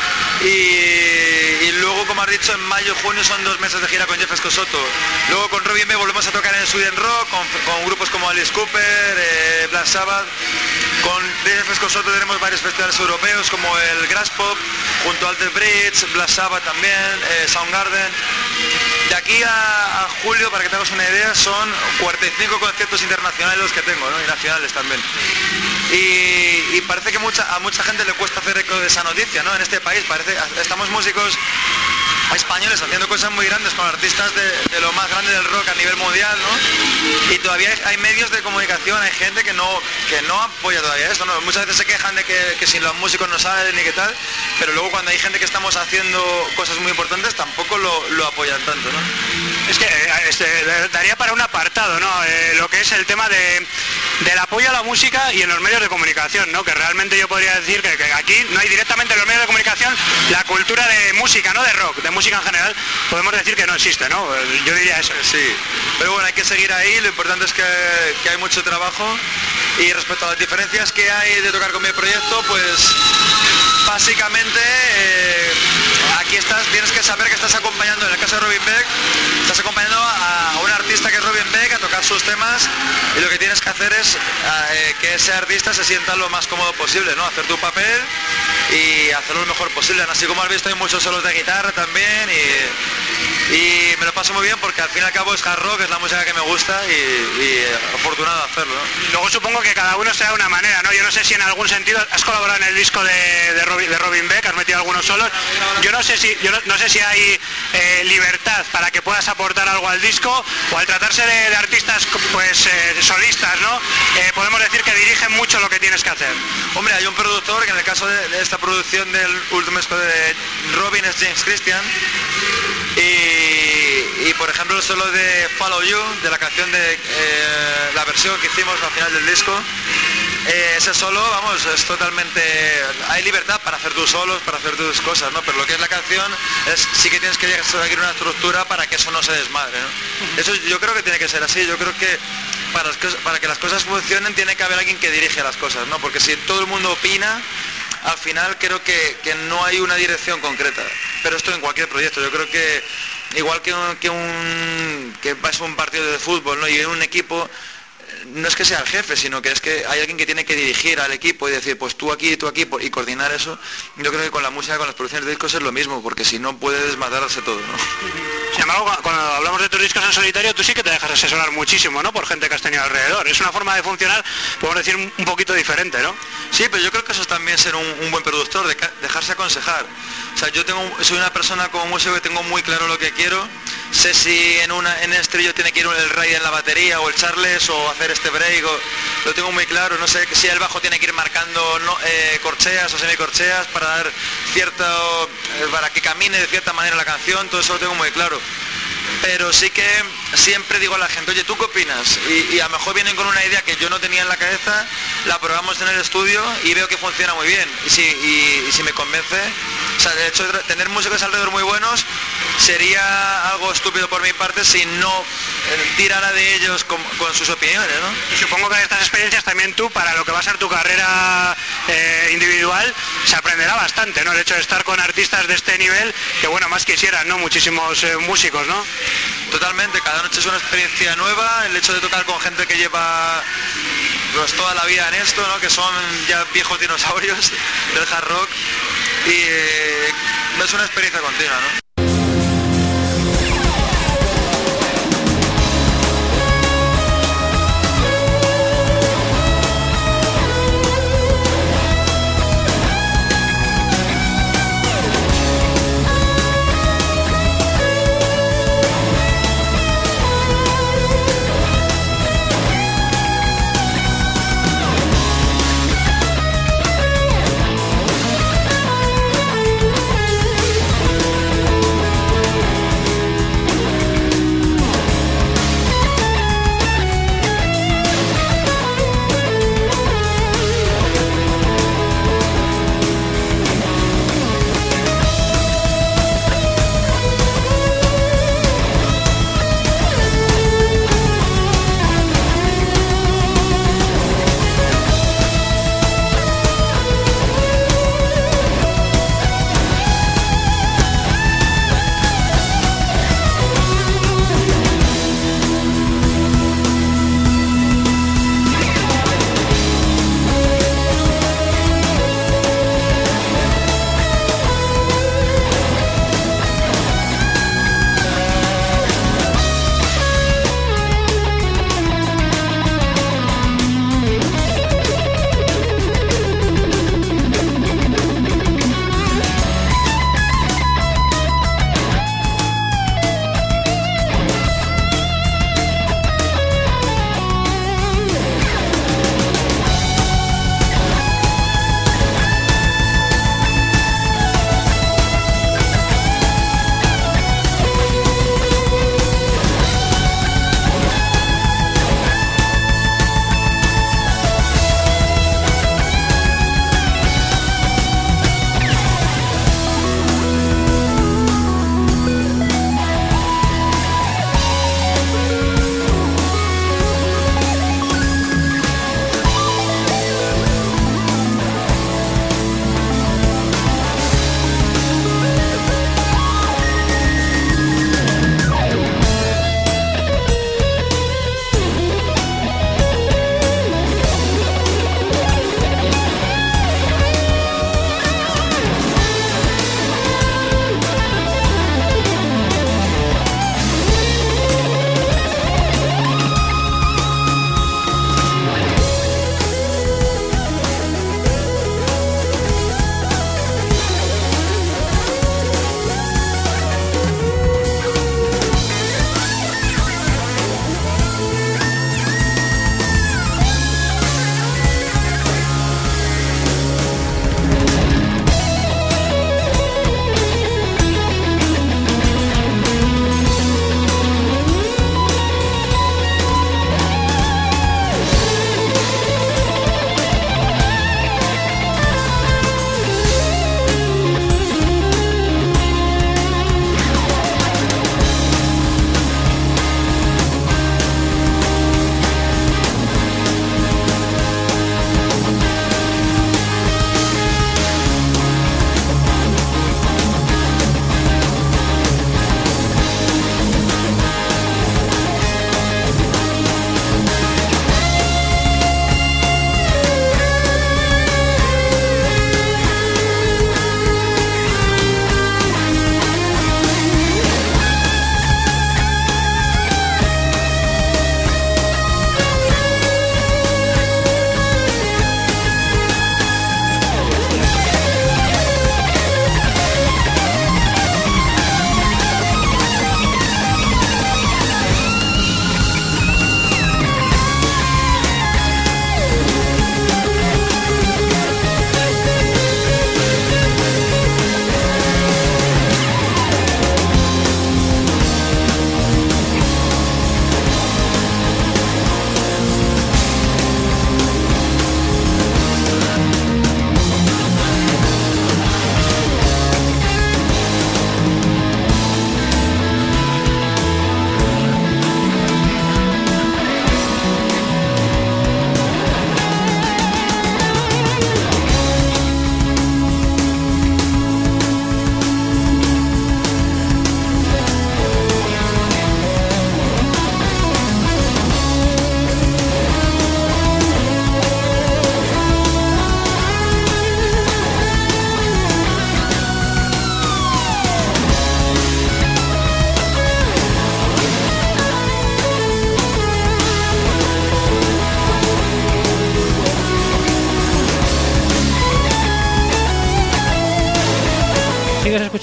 Y luego, como has dicho, en mayo y junio son 2 meses de gira con Jeff Scott. Luego con Robin Beck volvemos a tocar en Sweden Rock, con grupos como Alice Cooper, Black Sabbath. Con Jeff Scott tenemos varios festivales europeos como el Grass Pop, junto a Alter Bridge, Black Sabbath también, Soundgarden. De aquí a julio, para que tengas una idea, son 45 conciertos internacionales los que tengo, ¿no? Y nacionales también. Y parece que a mucha gente le cuesta hacer eco de esa noticia, ¿no? En este país estamos músicos españoles haciendo cosas muy grandes con artistas de lo más grande del rock a nivel mundial, ¿no? Y todavía hay medios de comunicación, hay gente que no apoya todavía esto, ¿no? Muchas veces se quejan de que sin los músicos no salen ni qué tal, pero luego cuando hay gente que estamos haciendo cosas muy importantes tampoco lo apoyan tanto, ¿no? Es que daría para un apartado, ¿no? Lo que es el tema del apoyo a la música y en los medios de comunicación, ¿no? Que realmente yo podría decir que aquí no hay directamente en los medios de comunicación la cultura de música, no de rock, de música en general, podemos decir que no existe, ¿no? Yo diría eso. Sí, pero bueno, hay que seguir ahí, lo importante es que hay mucho trabajo. Y respecto a las diferencias que hay de tocar con mi proyecto, pues básicamente aquí tienes que saber que estás acompañando, en el caso de Robin Beck, estás acompañando a un artista que es Robin Beck a tocar sus temas, y lo que tienes que hacer es que ese artista se sienta lo más cómodo posible, ¿no? Hacer tu papel y hacerlo lo mejor posible. Así como has visto, hay muchos solos de guitarra también, y me lo paso muy bien porque al fin y al cabo es hard rock, es la música que me gusta, y afortunado de hacerlo, ¿no? Y luego supongo que cada uno sea de una manera, ¿no? Yo no sé si en algún sentido has colaborado en el disco de Robin Beck, has metido algunos solos. Yo no sé si hay libertad para que puedas aportar algo al disco, o al tratarse de artistas pues solistas, ¿no? Podemos decir que dirigen mucho lo que tienes que hacer. Hombre, hay un productor que en el caso de esta producción del último disco de Robin es James Christian, y por ejemplo el solo de Follow You, de la canción de la versión que hicimos al final del disco, ese solo, vamos, es totalmente, hay libertad para hacer tus solos, para hacer tus cosas, ¿no? Pero lo que es la canción sí que tienes que seguir una estructura para que eso no se desmadre, ¿no? Eso yo creo que tiene que ser así. Yo creo que para que las cosas funcionen tiene que haber alguien que dirige las cosas, ¿no? Porque si todo el mundo opina, al final creo que no hay una dirección concreta. Pero esto en cualquier proyecto, yo creo que igual que vas a un partido de fútbol, ¿no? Y en un equipo, no es que sea el jefe, sino que es que hay alguien que tiene que dirigir al equipo y decir, pues tú aquí, y coordinar eso. Yo creo que con la música, con las producciones de discos es lo mismo, porque si no puede desmadrarse todo, ¿no? Sin embargo, cuando hablamos de tus discos en solitario, tú sí que te dejas asesorar muchísimo, ¿no? Por gente que has tenido alrededor. Es una forma de funcionar, podemos decir, un poquito diferente, ¿no? Sí, pero yo creo que eso es también ser un buen productor, dejarse aconsejar. O sea, soy una persona como músico que tengo muy claro lo que quiero. Sé si en el estribillo tiene que ir el ride en la batería, o el charles, o hacer este break, lo tengo muy claro. No sé si el bajo tiene que ir marcando corcheas o semicorcheas para dar para que camine de cierta manera la canción. Todo eso lo tengo muy claro. Pero sí que siempre digo a la gente, oye, ¿tú qué opinas? Y a lo mejor vienen con una idea que yo no tenía en la cabeza, la probamos en el estudio y veo que funciona muy bien. Y si me convence, sea, de hecho, tener músicos alrededor muy buenos sería algo estúpido por mi parte si no tirara de ellos con sus opiniones, ¿no? Y supongo que de estas experiencias también tú, para lo que va a ser tu carrera individual, se aprenderá bastante, ¿no? El hecho de estar con artistas de este nivel, que bueno, más quisieran, ¿no? Muchísimos músicos, ¿no? Totalmente, cada noche es una experiencia nueva, el hecho de tocar con gente que lleva pues toda la vida en esto, ¿no? Que son ya viejos dinosaurios del hard rock, y es una experiencia continua, ¿no?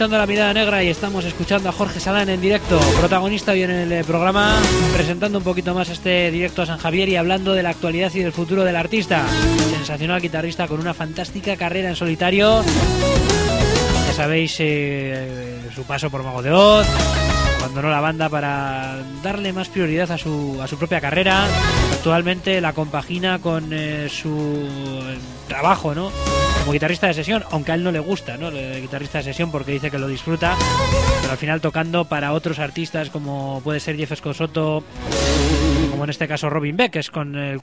escuchando La Mirada Negra y estamos escuchando a Jorge Salán en directo, protagonista hoy en el programa, presentando un poquito más este directo a San Javier y hablando de la actualidad y del futuro del artista. Sensacional guitarrista con una fantástica carrera en solitario. Ya sabéis su paso por Mago de Oz, abandonó la banda para darle más prioridad a su propia carrera. Actualmente la compagina con su trabajo, ¿no?, como guitarrista de sesión, aunque a él no le gusta, ¿no?, el guitarrista de sesión, porque dice que lo disfruta, pero al final tocando para otros artistas como puede ser Jeff Scott-Soto, como en este caso Robin Beck, que es con la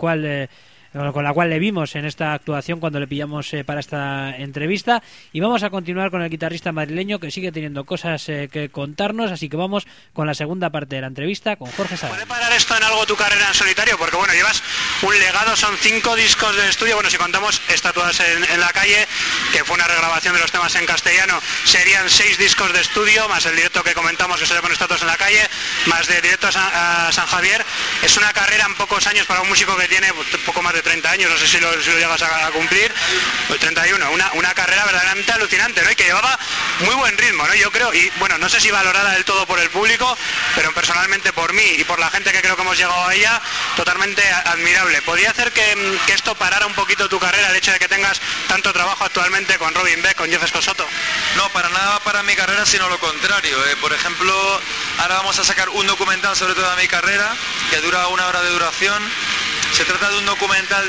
cual le vimos en esta actuación cuando le pillamos para esta entrevista. Y vamos a continuar con el guitarrista madrileño, que sigue teniendo cosas que contarnos, así que vamos con la segunda parte de la entrevista con Jorge Salán. ¿Puede parar esto en algo tu carrera en solitario? Porque bueno, llevas un legado, son 5 discos de estudio, bueno, si contamos Estatuas en la calle, que fue una regrabación de los temas en castellano, serían 6 discos de estudio, más el directo que comentamos que salió con Estatuas en la calle, más de directo a San Javier. Es una carrera en pocos años para un músico que tiene poco más de 30 años, no sé si lo llegas a cumplir, 31, una carrera verdaderamente alucinante, ¿no? Y que llevaba muy buen ritmo, ¿no? Yo creo, y bueno, no sé si valorada del todo por el público, pero personalmente por mí y por la gente que creo que hemos llegado a ella, totalmente admirable. ¿Podría hacer que esto parara un poquito tu carrera, el hecho de que tengas tanto trabajo actualmente con Robin Beck, con Jeff Scott-Soto? No, para nada para mi carrera, sino lo contrario. Por ejemplo, ahora vamos a sacar un documental sobre toda mi carrera, que dura 1 hora de duración. Se trata de un documental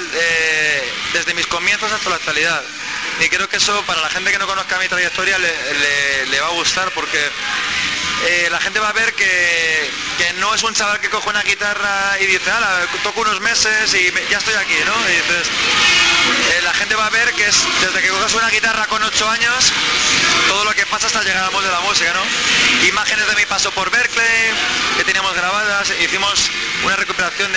desde mis comienzos hasta la actualidad. Y creo que eso, para la gente que no conozca mi trayectoria, le va a gustar, porque la gente va a ver que no es un chaval que coge una guitarra y dice, toco unos meses y ya estoy aquí, ¿no? Y entonces, la gente va a ver que es desde que coges una guitarra con 8 años, todo lo que pasa hasta llegar al mundo de la música, ¿no? Imágenes de mi paso por Berkeley, que teníamos grabadas, hicimos una recuperación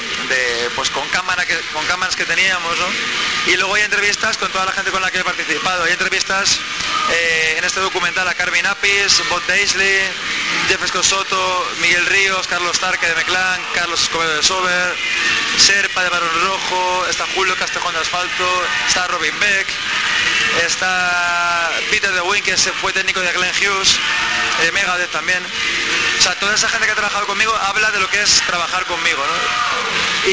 pues con cámaras que teníamos, ¿no? Y luego hay entrevistas con toda la gente con la que he participado. Hay entrevistas en este documental a Carmen Apis, Bob Daisley, Jeff Scott-Soto, Miguel Ríos, Carlos Tarque de Meclán, Carlos Escobedo de Sober, Serpa de Barón Rojo, está Julio Castejón de Asfalto, está Robin Beck, está Peter DeWin, que fue técnico de Glenn Hughes, Megadeth también. O sea, toda esa gente que ha trabajado conmigo habla de lo que es trabajar conmigo, ¿no?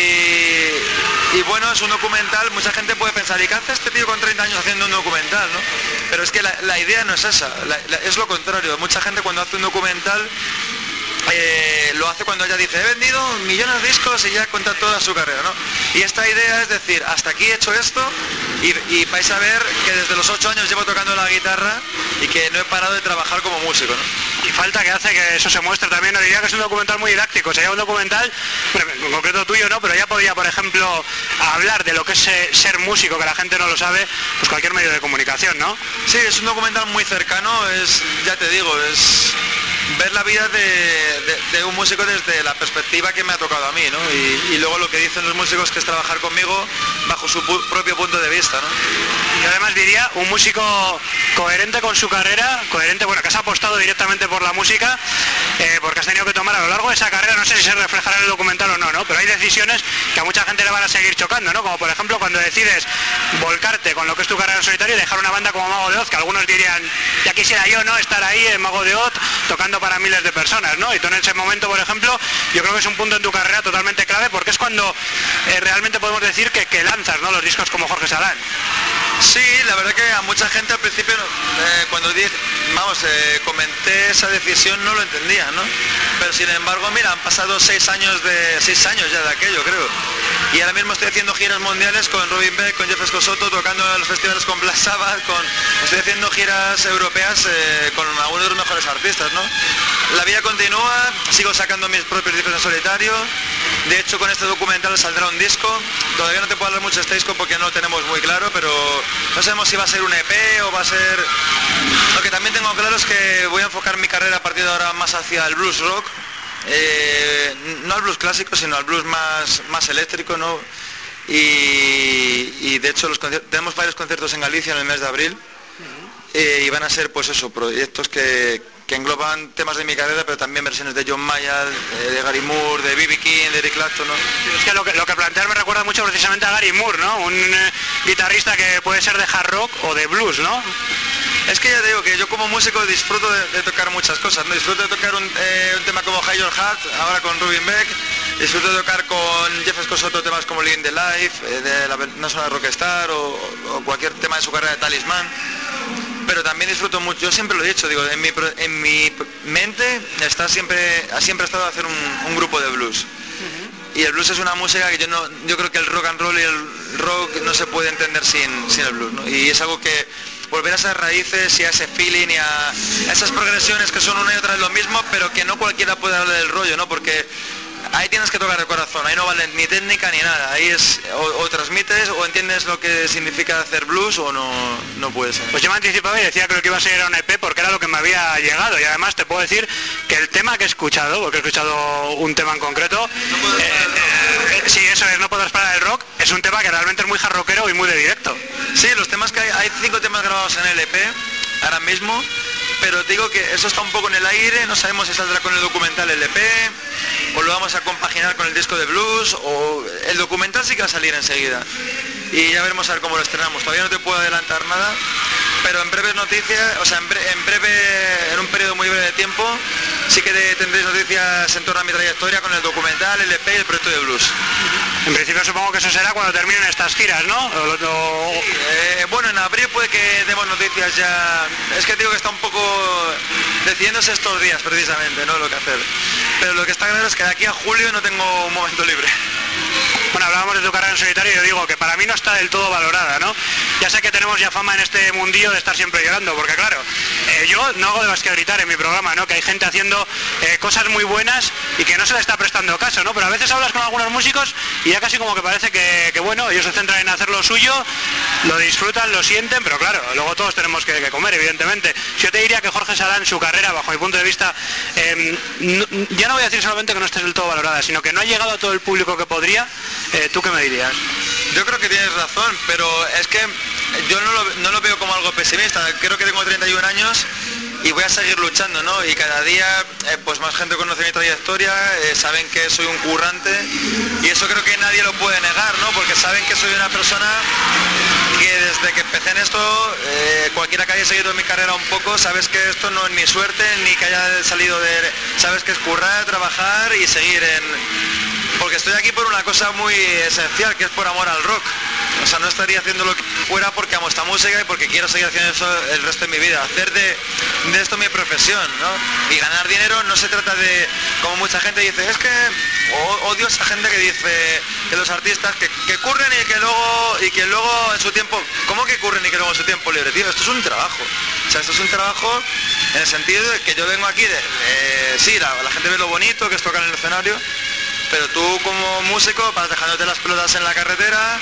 Y bueno, es un documental, mucha gente puede pensar, ¿y qué hace este tío con 30 años haciendo un documental, no? Pero es que la idea no es esa, es lo contrario. Mucha gente cuando hace un documental lo hace cuando ya dice, he vendido millones de discos y ya cuenta toda su carrera, ¿no? Y esta idea es decir, hasta aquí he hecho esto y vais a ver que desde los 8 años llevo tocando la guitarra y que no he parado de trabajar como músico, ¿no? Y falta que hace que eso se muestre también. No diría que es un documental muy didáctico, sería un documental, bueno, en concreto tuyo no, pero ya podría, por ejemplo, hablar de lo que es ser músico, que la gente no lo sabe, pues cualquier medio de comunicación, ¿no? Sí, es un documental muy cercano, ya te digo, es ver la vida de un músico desde la perspectiva que me ha tocado a mí, ¿no? Y luego lo que dicen los músicos, que es trabajar conmigo bajo su propio punto de vista, ¿no? Y además diría, un músico coherente con su carrera, coherente, bueno, que has apostado directamente por la música, porque has tenido que tomar a lo largo de esa carrera, no sé si se reflejará en el documental o no, ¿no? Pero hay decisiones que a mucha gente le van a seguir chocando, ¿no? Como por ejemplo cuando decides volcarte con lo que es tu carrera en solitario y dejar una banda como Mago de Oz, que algunos dirían, ya quisiera yo, ¿no?, estar ahí en Mago de Oz tocando para miles de personas, ¿no? Y tú en ese momento, por ejemplo, yo creo que es un punto en tu carrera totalmente clave, porque es cuando realmente podemos decir que lanzas, ¿no?, los discos como Jorge Salán. Sí, la verdad que a mucha gente al principio, cuando comenté esa decisión, no lo entendía, ¿no? Pero sin embargo, mira, han pasado 6 años ya de aquello, creo. Y ahora mismo estoy haciendo giras mundiales con Robin Beck, con Jeff Scott-Soto, tocando en los festivales con Black Sabbath, estoy haciendo giras europeas con algunos de los mejores artistas, ¿no? La vida continúa, sigo sacando mis propios discos en solitario. De hecho, con este documental saldrá un disco. Todavía no te puedo hablar mucho de este disco porque no lo tenemos muy claro, pero no sabemos si va a ser un EP o va a ser... Lo que también tengo claro es que voy a enfocar mi carrera a partir de ahora más hacia el blues rock. No al blues clásico, sino al blues más eléctrico, ¿no? Y de hecho tenemos varios conciertos en Galicia en el mes de abril, y van a ser, pues eso, proyectos que engloban temas de mi carrera, pero también versiones de John Mayall, de Gary Moore, de B.B. King, de Eric Clapton, ¿no? Es que lo que planteas me recuerda mucho precisamente a Gary Moore, ¿no? Un guitarrista que puede ser de hard rock o de blues, ¿no? Es que ya te digo que yo como músico disfruto de tocar muchas cosas, ¿no? Disfruto de tocar un tema como Hide Your Heart, ahora con Rubin Beck, disfruto de tocar con Jeff Scott temas como Living the Life, de la National Rockstar o cualquier tema de su carrera de Talisman. Pero también disfruto mucho, yo siempre lo he dicho, digo, en mi mente siempre ha estado hacer un grupo de blues. Y el blues es una música que yo creo que el rock and roll y el rock no se puede entender sin el blues, ¿no? Y es algo que volver a esas raíces y a ese feeling y a esas progresiones que son una y otra vez lo mismo, pero que no cualquiera puede darle del rollo, ¿no? Porque ahí tienes que tocar el corazón, ahí no vale ni técnica ni nada, ahí es o transmites o entiendes lo que significa hacer blues o no puede ser. Pues yo me anticipaba y decía que lo que iba a ser era un EP porque era lo que me había llegado, y además te puedo decir que el tema que he escuchado, porque he escuchado un tema en concreto, sí, eso es, No Podrás Parar el Rock, es un tema que realmente es muy hard rockero y muy de directo. Sí, los temas que hay 5 temas grabados en el EP ahora mismo, pero te digo que eso está un poco en el aire, no sabemos si saldrá con el documental el EP, o lo vamos a compaginar con el disco de blues, o el documental sí que va a salir enseguida. Y ya veremos a ver cómo lo estrenamos. Todavía no te puedo adelantar nada, pero en breves noticias, o sea, en un periodo muy breve de tiempo, sí que tendréis noticias en torno a mi trayectoria con el documental, el EP y el proyecto de blues. En principio supongo que eso será cuando terminen estas giras, ¿no? Bueno, en abril puede que demos noticias ya. Es que digo que está un poco decidiéndose estos días precisamente, ¿no? Lo que hacer. Pero lo que está claro es que de aquí a julio no tengo un momento libre. Bueno, hablábamos de tu carrera en solitario y yo digo que para mí no está del todo valorada, ¿no? Ya sé que tenemos ya fama en este mundillo de estar siempre llorando, porque claro, yo no hago de más que gritar en mi programa, ¿no? Que hay gente haciendo cosas muy buenas y que no se le está prestando caso, ¿no? Pero a veces hablas con algunos músicos y ya casi como que parece que bueno, ellos se centran en hacer lo suyo, lo disfrutan, lo sienten, pero claro, luego todos tenemos que comer, evidentemente. Yo te diría que Jorge Salán, su carrera, bajo mi punto de vista, ya no voy a decir solamente que no esté del todo valorada, sino que no ha llegado a todo el público que podría. ¿Tú qué me dirías? Yo creo que tienes razón, pero es que yo no lo veo como algo pesimista. Creo que tengo 31 años y voy a seguir luchando, ¿no? Y cada día pues más gente conoce mi trayectoria, saben que soy un currante y eso creo que nadie lo puede negar, ¿no? Porque saben que soy una persona que desde que empecé en esto, cualquiera que haya seguido mi carrera un poco, sabes que esto no es mi suerte, ni que haya salido de... Sabes que es currar, trabajar y seguir porque estoy aquí por una cosa muy esencial, que es por amor al rock. O sea, no estaría haciendo lo que fuera porque amo esta música y porque quiero seguir haciendo eso el resto de mi vida. Hacer de esto mi profesión, ¿no? Y ganar dinero no se trata de, como mucha gente dice, es que odio a esa gente que dice que los artistas que curren y que luego en su tiempo, ¿cómo que curren y que luego en su tiempo libre? Tío, esto es un trabajo. O sea, esto es un trabajo en el sentido de que yo vengo aquí sí, la gente ve lo bonito que es tocar en el escenario, pero tú como músico vas dejándote las pelotas en la carretera,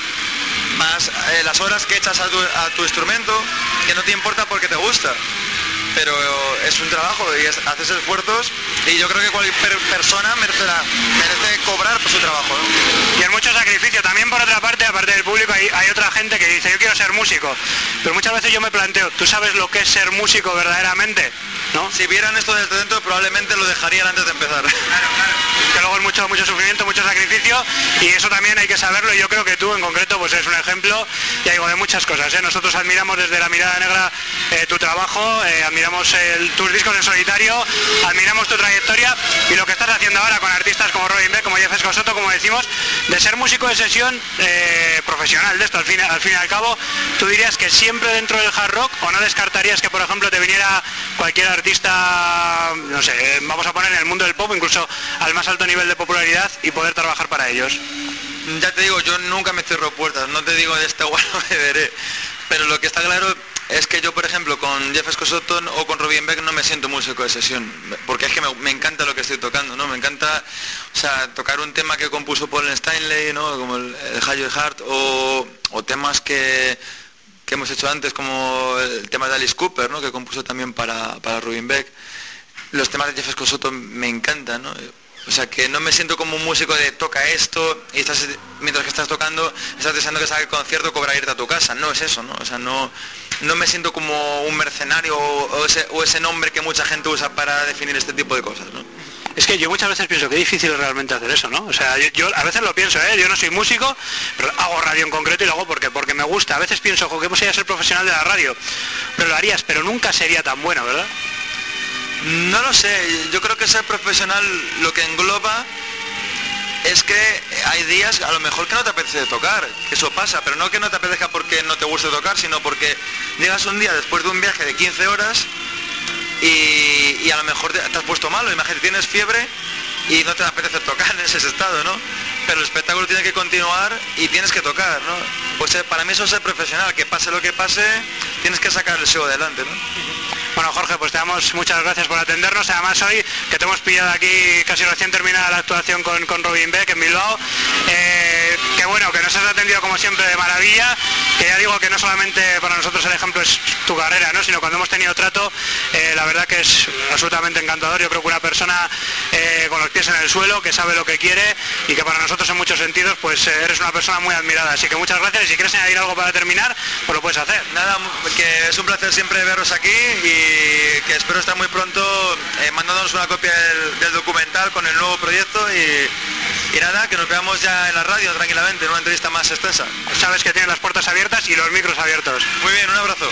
más las horas que echas a tu instrumento, que no te importa porque te gusta, pero es un trabajo y haces esfuerzos y yo creo que cualquier persona merece cobrar por su trabajo, ¿no? Y es mucho sacrificio. También por otra parte, aparte del público, hay otra gente que dice, yo quiero ser músico, pero muchas veces yo me planteo, ¿tú sabes lo que es ser músico verdaderamente? ¿No? Si vieran esto desde dentro probablemente lo dejarían antes de empezar. Claro. Que luego es mucho sufrimiento, mucho sacrificio y eso también hay que saberlo y yo creo que tú en concreto pues eres un ejemplo, ya digo, de muchas cosas, ¿eh? Nosotros admiramos desde La Mirada Negra tu trabajo, admiramos tus discos en solitario, admiramos tu trayectoria y lo que estás haciendo ahora con artistas como Rubin Beck, como Jeff Scott, como decimos, de ser músico de sesión profesional de esto, al fin y al cabo, ¿tú dirías que siempre dentro del hard rock o no descartarías que por ejemplo te viniera cualquier artista, no sé, vamos a poner en el mundo del pop, incluso al más alto nivel de popularidad y poder trabajar para ellos? Ya te digo, yo nunca me cierro puertas, no te digo de esta igual no me veré, pero lo que está claro es que yo, por ejemplo, con Jeff Scott o con Rubin Beck no me siento músico de sesión, porque es que me encanta lo que estoy tocando, ¿no? Me encanta, o sea, tocar un tema que compuso Paul Stanley, ¿no? Como el Hide Your Heart, o temas que hemos hecho antes, como el tema de Alice Cooper, ¿no? Que compuso también para Rubin Beck. Los temas de Jeff Scott me encantan, ¿no? O sea, que no me siento como un músico de toca esto y mientras que estás tocando estás deseando que salga el concierto cobrar irte a tu casa. No es eso, ¿no? O sea, no me siento como un mercenario o ese nombre que mucha gente usa para definir este tipo de cosas, ¿no? Es que yo muchas veces pienso que es difícil realmente hacer eso, ¿no? O sea, yo a veces lo pienso, yo no soy músico, pero hago radio en concreto y lo hago porque me gusta. A veces pienso, que pues sería ser profesional de la radio, pero lo harías, pero nunca sería tan bueno, ¿verdad? No lo sé, yo creo que ser profesional lo que engloba es que hay días a lo mejor que no te apetece tocar, que eso pasa, pero no que no te apetezca porque no te guste tocar, sino porque llegas un día después de un viaje de 15 horas y a lo mejor te has puesto malo, imagínate, tienes fiebre y no te apetece tocar en ese estado, ¿no? Pero el espectáculo tiene que continuar y tienes que tocar, ¿no? Pues para mí eso es ser profesional, que pase lo que pase, tienes que sacar el show adelante, ¿no? Bueno, Jorge, pues te damos muchas gracias por atendernos. Además hoy, que te hemos pillado aquí casi recién terminada la actuación con Robin Beck en Bilbao, que bueno, que nos has atendido como siempre de maravilla, que ya digo que no solamente para nosotros el ejemplo es tu carrera, ¿no? Sino cuando hemos tenido trato, la verdad que es absolutamente encantador. Yo creo que una persona con los pies en el suelo, que sabe lo que quiere y que para nosotros en muchos sentidos pues eres una persona muy admirada. Así que muchas gracias, y si quieres añadir algo para terminar, pues lo puedes hacer. Nada, que es un placer siempre veros aquí y que espero estar muy pronto mandándonos una copia del documental con el nuevo proyecto y nada, que nos veamos ya en la radio tranquilamente en una entrevista más extensa. Sabes que tienes las puertas abiertas y los micros abiertos. Muy bien, un abrazo.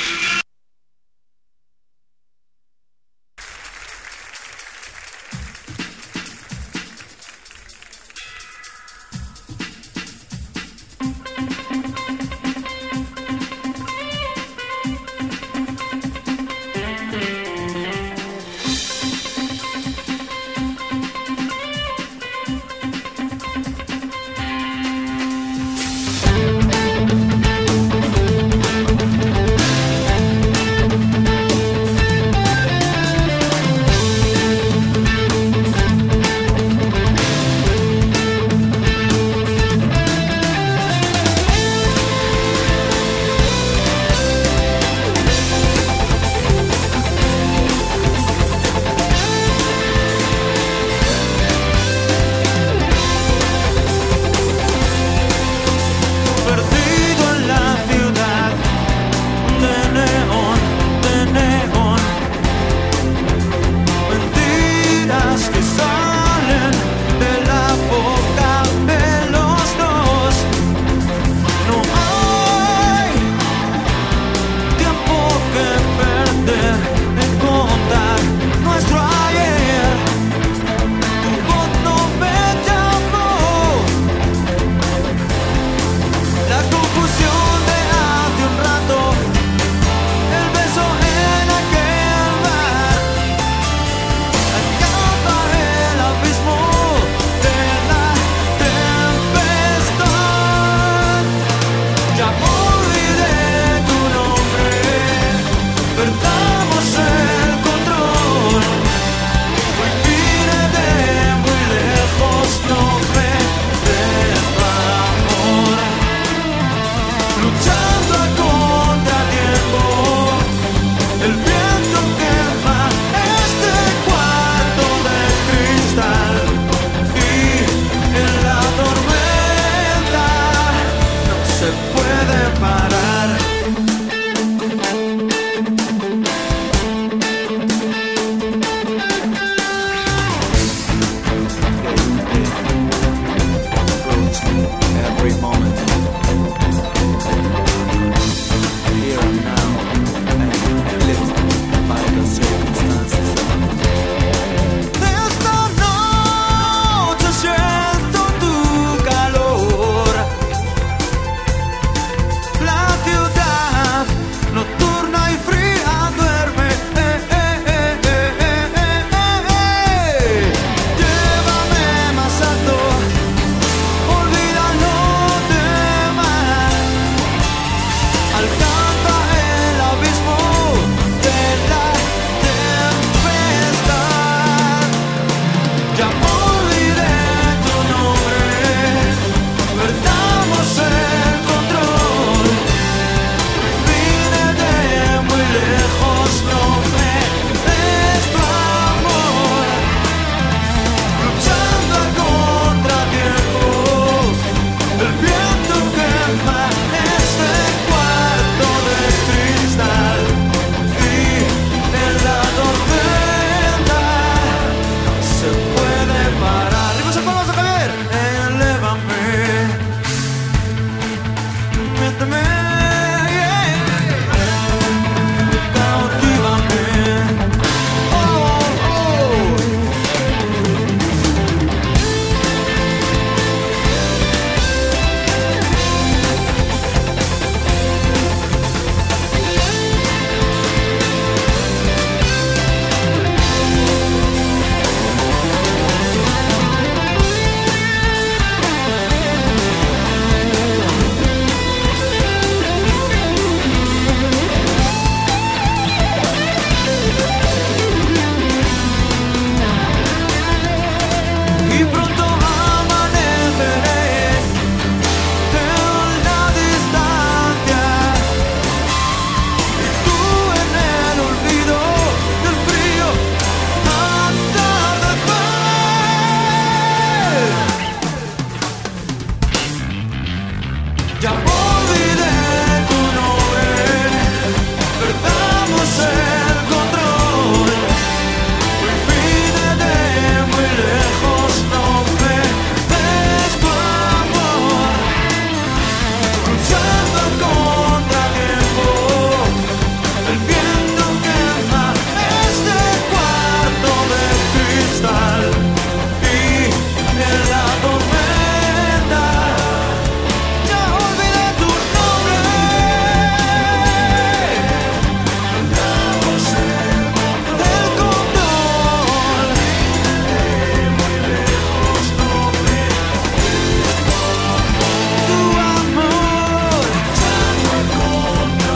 Ya olvidé tu nombre, perdamos el control. Vine de muy lejos, no me des tu amor. Luchando contra tiempo, el viento quema este cuarto de cristal y en la tormenta ya olvidé tu nombre. Perdamos el control. Muy lejos, no me des tu amor. Luchando contra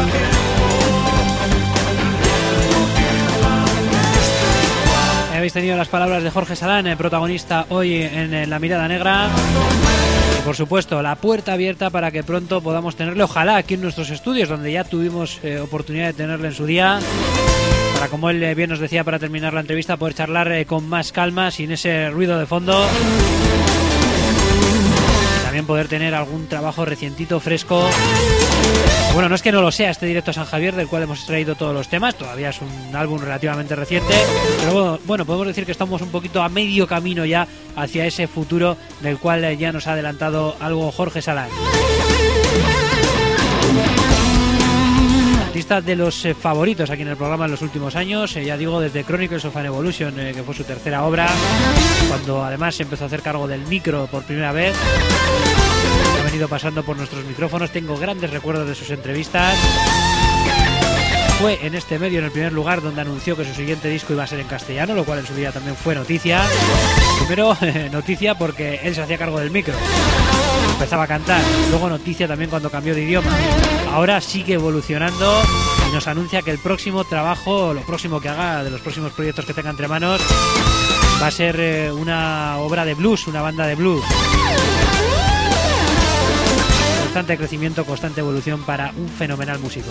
Habéis tenido las palabras de Jorge Salán, protagonista hoy en La Mirada Negra. Y por supuesto, la puerta abierta para que pronto podamos tenerle, ojalá, aquí en nuestros estudios, donde ya tuvimos oportunidad de tenerle en su día. Para, como él bien nos decía para terminar la entrevista, poder charlar con más calma, sin ese ruido de fondo. Y también poder tener algún trabajo recientito, fresco. Bueno, no es que no lo sea este directo a San Javier, del cual hemos extraído todos los temas. Todavía es un álbum relativamente reciente. Pero bueno, podemos decir que estamos un poquito a medio camino ya hacia ese futuro del cual ya nos ha adelantado algo Jorge Salán. Artista de los favoritos aquí en el programa en los últimos años, ya digo, desde Chronicles of an Evolution, que fue su tercera obra, cuando además se empezó a hacer cargo del micro por primera vez. Ha venido pasando por nuestros micrófonos, tengo grandes recuerdos de sus entrevistas. Fue en este medio, en el primer lugar, donde anunció que su siguiente disco iba a ser en castellano, lo cual en su día también fue noticia. Primero noticia porque él se hacía cargo del micro, empezaba a cantar. Luego noticia también cuando cambió de idioma. Ahora sigue evolucionando y nos anuncia que el próximo trabajo, lo próximo que haga, de los próximos proyectos que tenga entre manos, va a ser una obra de blues, una banda de blues. Constante crecimiento, constante evolución para un fenomenal músico.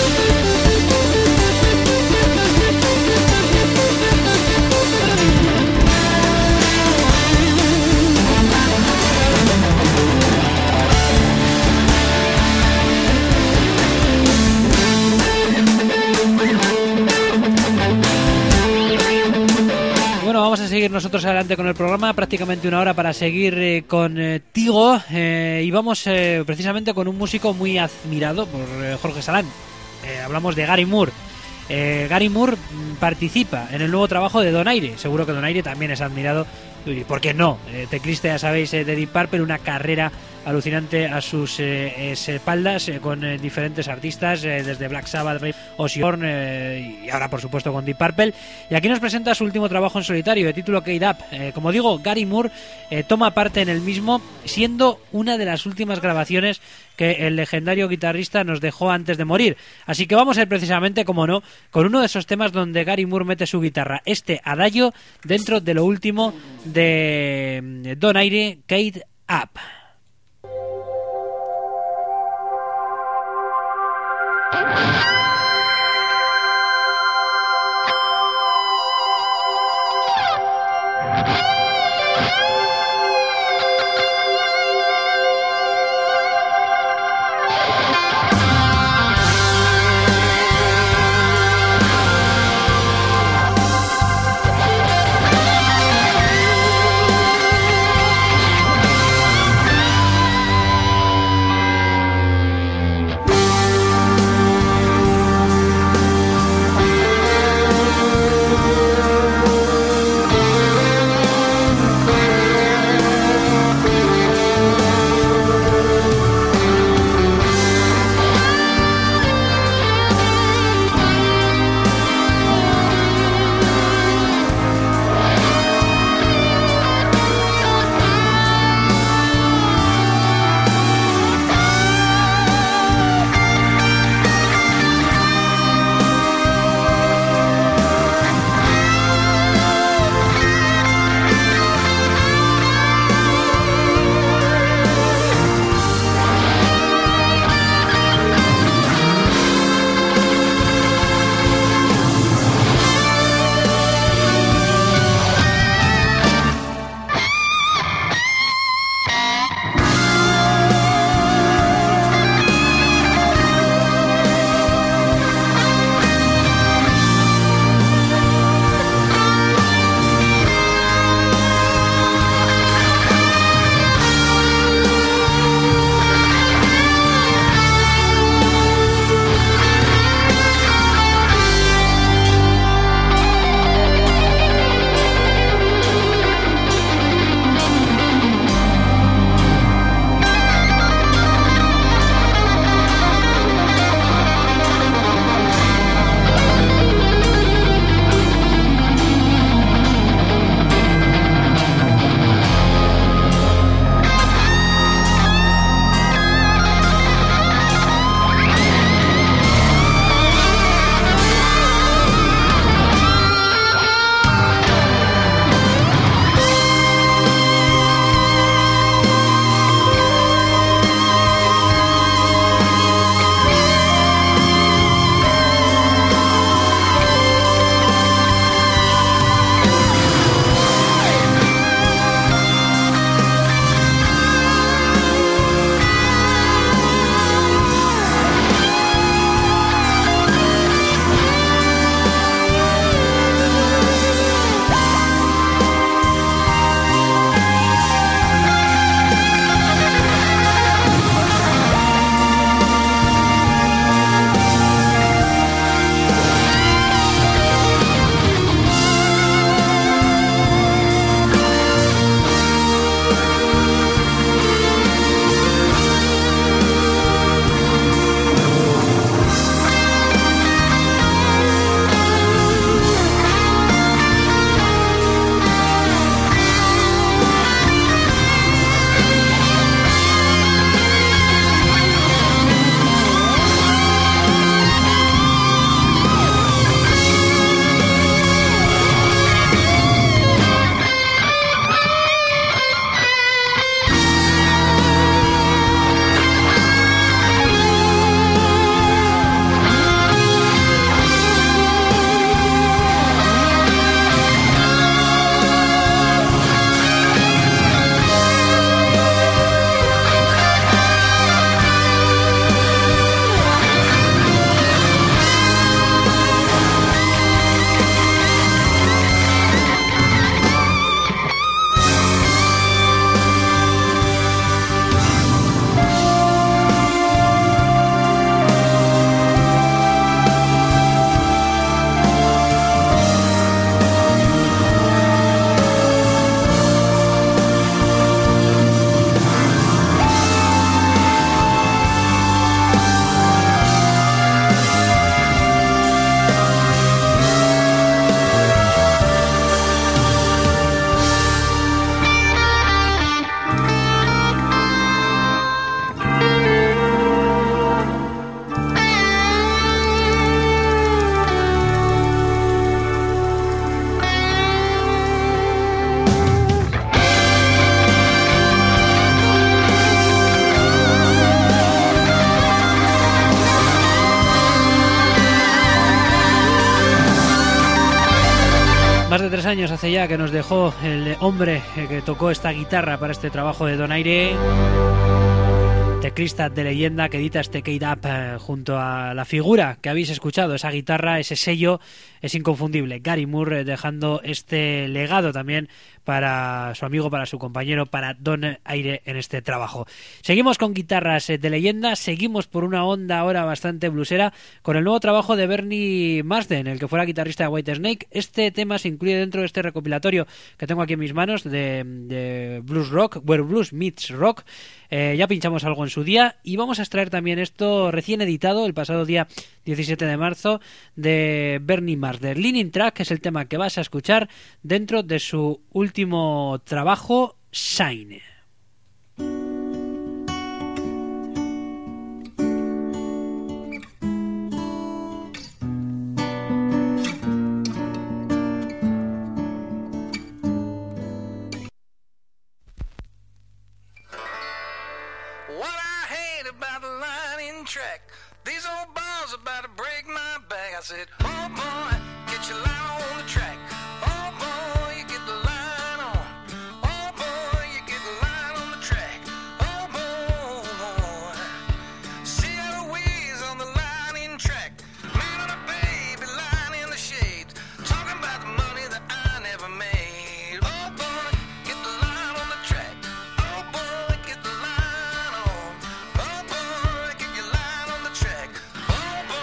Bueno, vamos a seguir nosotros adelante con el programa, prácticamente una hora para seguir contigo, y vamos precisamente con un músico muy admirado por Jorge Salán. Hablamos de Gary Moore. Gary Moore participa en el nuevo trabajo de Donaire. Seguro que Donaire también es admirado, y ¿por qué no? Teclista, ya sabéis, de Deep Purple, una carrera alucinante a sus espaldas, con diferentes artistas, desde Black Sabbath, Ozzy Osbourne, y ahora por supuesto con Deep Purple. Y aquí nos presenta su último trabajo en solitario, de título Keyed Up. Como digo, Gary Moore toma parte en el mismo, siendo una de las últimas grabaciones que el legendario guitarrista nos dejó antes de morir. Así que vamos a ir precisamente, como no, con uno de esos temas donde Gary Moore mete su guitarra, este Adagio, dentro de lo último de Donaire, Keyed Up. años hace ya que nos dejó el hombre que tocó esta guitarra para este trabajo de Donaire, teclista de leyenda que edita este Kate Up junto a la figura que habéis escuchado, esa guitarra, ese sello es inconfundible. Gary Moore dejando este legado también para su amigo, para su compañero, para Donaire en este trabajo. Seguimos con guitarras de leyenda, seguimos por una onda ahora bastante bluesera con el nuevo trabajo de Bernie Marsden, el que fuera guitarrista de Whitesnake. Este tema se incluye dentro de este recopilatorio que tengo aquí en mis manos de blues rock, Where Blues Meets Rock. Ya pinchamos algo en su día y vamos a extraer también esto recién editado el pasado día 17 de marzo de Bernie Marsden. Leaning Track es el tema que vas a escuchar dentro de su último trabajo, Shine. What I hate about the line in track, these old balls about to break my back. I said, oh boy, get your line on the track. Oh boy, you get the line on. Oh boy, you get the line on the track. Oh boy, see how the wheels on the line in track. Man and a baby lying in the shade, talking about the money that I never made. Oh boy, get the line on the track. Oh boy, get the line on. Oh boy, get your line on the track. Oh boy.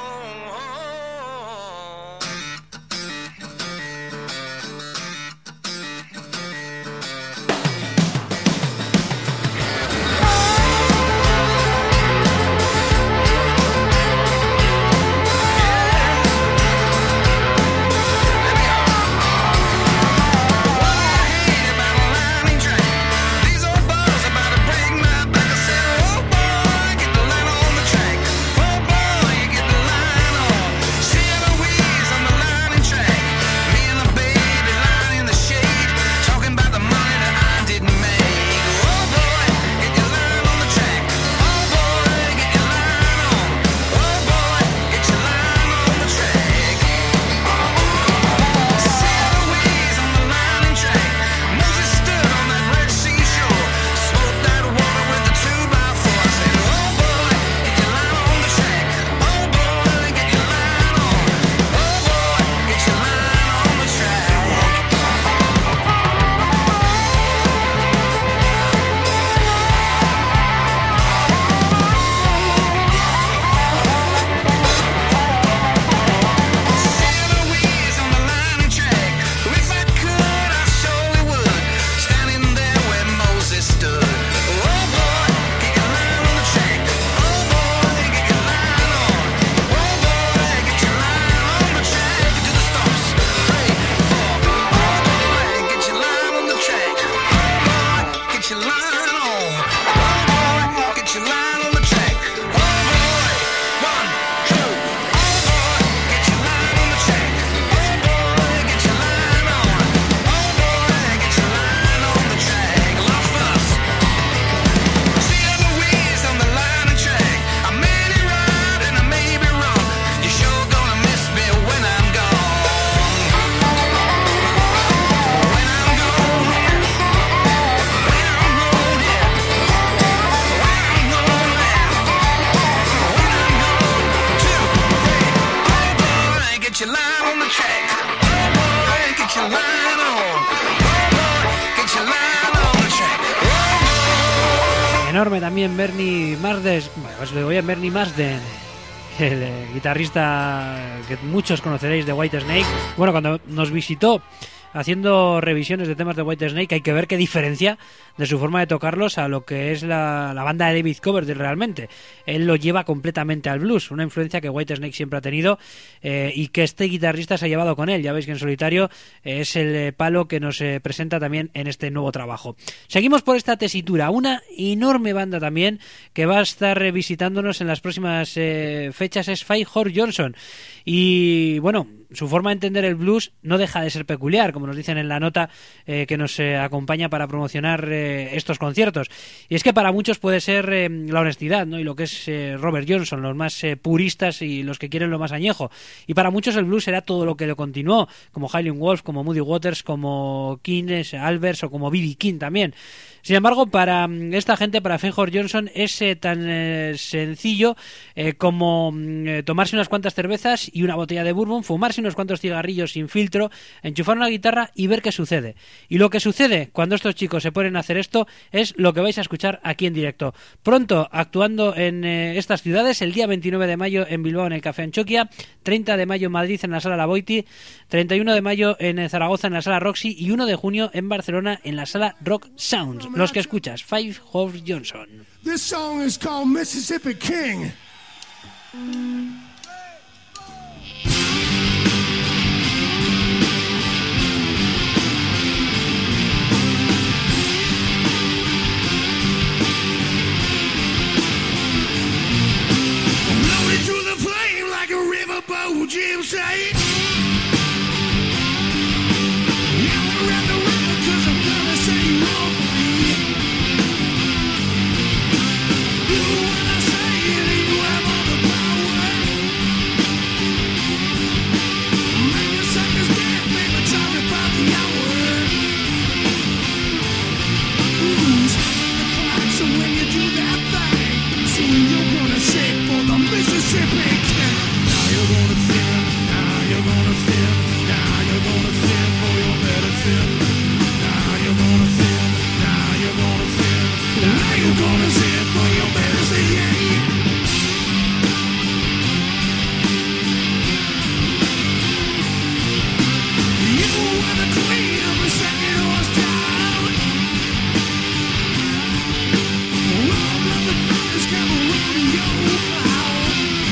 Enorme también Bernie Marsden, bueno, pues le voy a Bernie Marsden, el guitarrista que muchos conoceréis de Whitesnake. Bueno, cuando nos visitó haciendo revisiones de temas de Whitesnake, hay que ver qué diferencia de su forma de tocarlos a lo que es la banda de David Coverdale realmente. Él lo lleva completamente al blues, una influencia que Whitesnake siempre ha tenido y que este guitarrista se ha llevado con él. Ya veis que en solitario es el palo que nos presenta también en este nuevo trabajo. Seguimos por esta tesitura, una enorme banda también que va a estar visitándonos en las próximas fechas es Five Horse Johnson. Y bueno, su forma de entender el blues no deja de ser peculiar, como nos dicen en la nota que nos acompaña para promocionar estos conciertos. Y es que para muchos puede ser la honestidad, ¿no? Y lo que es Robert Johnson, los más puristas y los que quieren lo más añejo. Y para muchos el blues será todo lo que lo continuó, como Howlin' Wolf, como Muddy Waters, como King, Albers o como B.B. King también. Sin embargo, para esta gente, para Fenhor Johnson, es tan sencillo como tomarse unas cuantas cervezas y una botella de bourbon, fumarse unos cuantos cigarrillos sin filtro, enchufar una guitarra y ver qué sucede. Y lo que sucede cuando estos chicos se ponen a hacer esto es lo que vais a escuchar aquí en directo. Pronto, actuando en estas ciudades, el día 29 de mayo en Bilbao en el Café Anchoquia, 30 de mayo en Madrid en la Sala La Boiti, 31 de mayo en Zaragoza en la Sala Roxy y 1 de junio en Barcelona en la Sala Rock Sounds. Los que escuchas, Fenhor Johnson. This song is called Mississippi King. Loaded to the flame like a riverboat gypsy. Yelling around the river 'cause I'm gonna say you won't. Do what I say and you have all the power. Make the suckers dance, baby, tell me about the hour. Ooh, stop the clock, so when you do that thing, soon you're gonna shake for the Mississippi King. Now you're gonna sin, now you're gonna sin, now you're gonna sin for your medicine. Now you're gonna sin, now you're gonna sin, now you're gonna sin for your medicine, yeah, yeah. You are the queen of the second horse town. All of the brothers come around your cloud.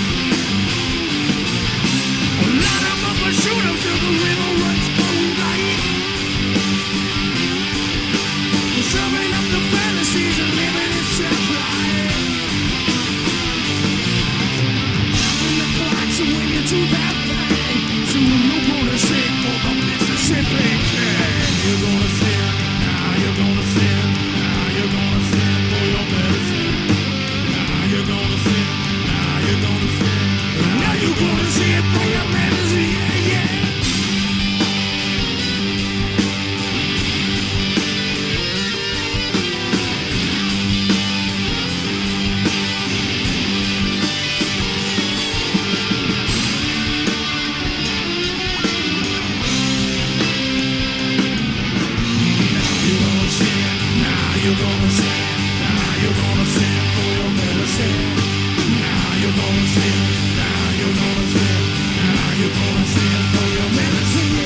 Light 'em up and shoot 'em till the river runs cold light. Serving up the fantasies and living in self-life. Stopping the clock, so when you do that thing, soon you're gonna sing for the Mississippi King. You're gonna sin, now you're gonna sin, now you're gonna sin for your medicine. Now you're gonna sin, now you're gonna sin, now you're gonna sin for your medicine, yeah, yeah. You're gonna sin, now you're gonna sin for your medicine. Now you're gonna sin, now you're gonna sin, now you're gonna sin for your medicine.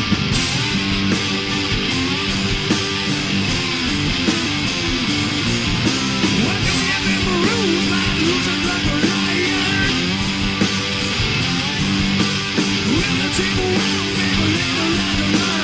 What do you have in the room, man? Losing like a lion. When the table round, baby, living like a lion.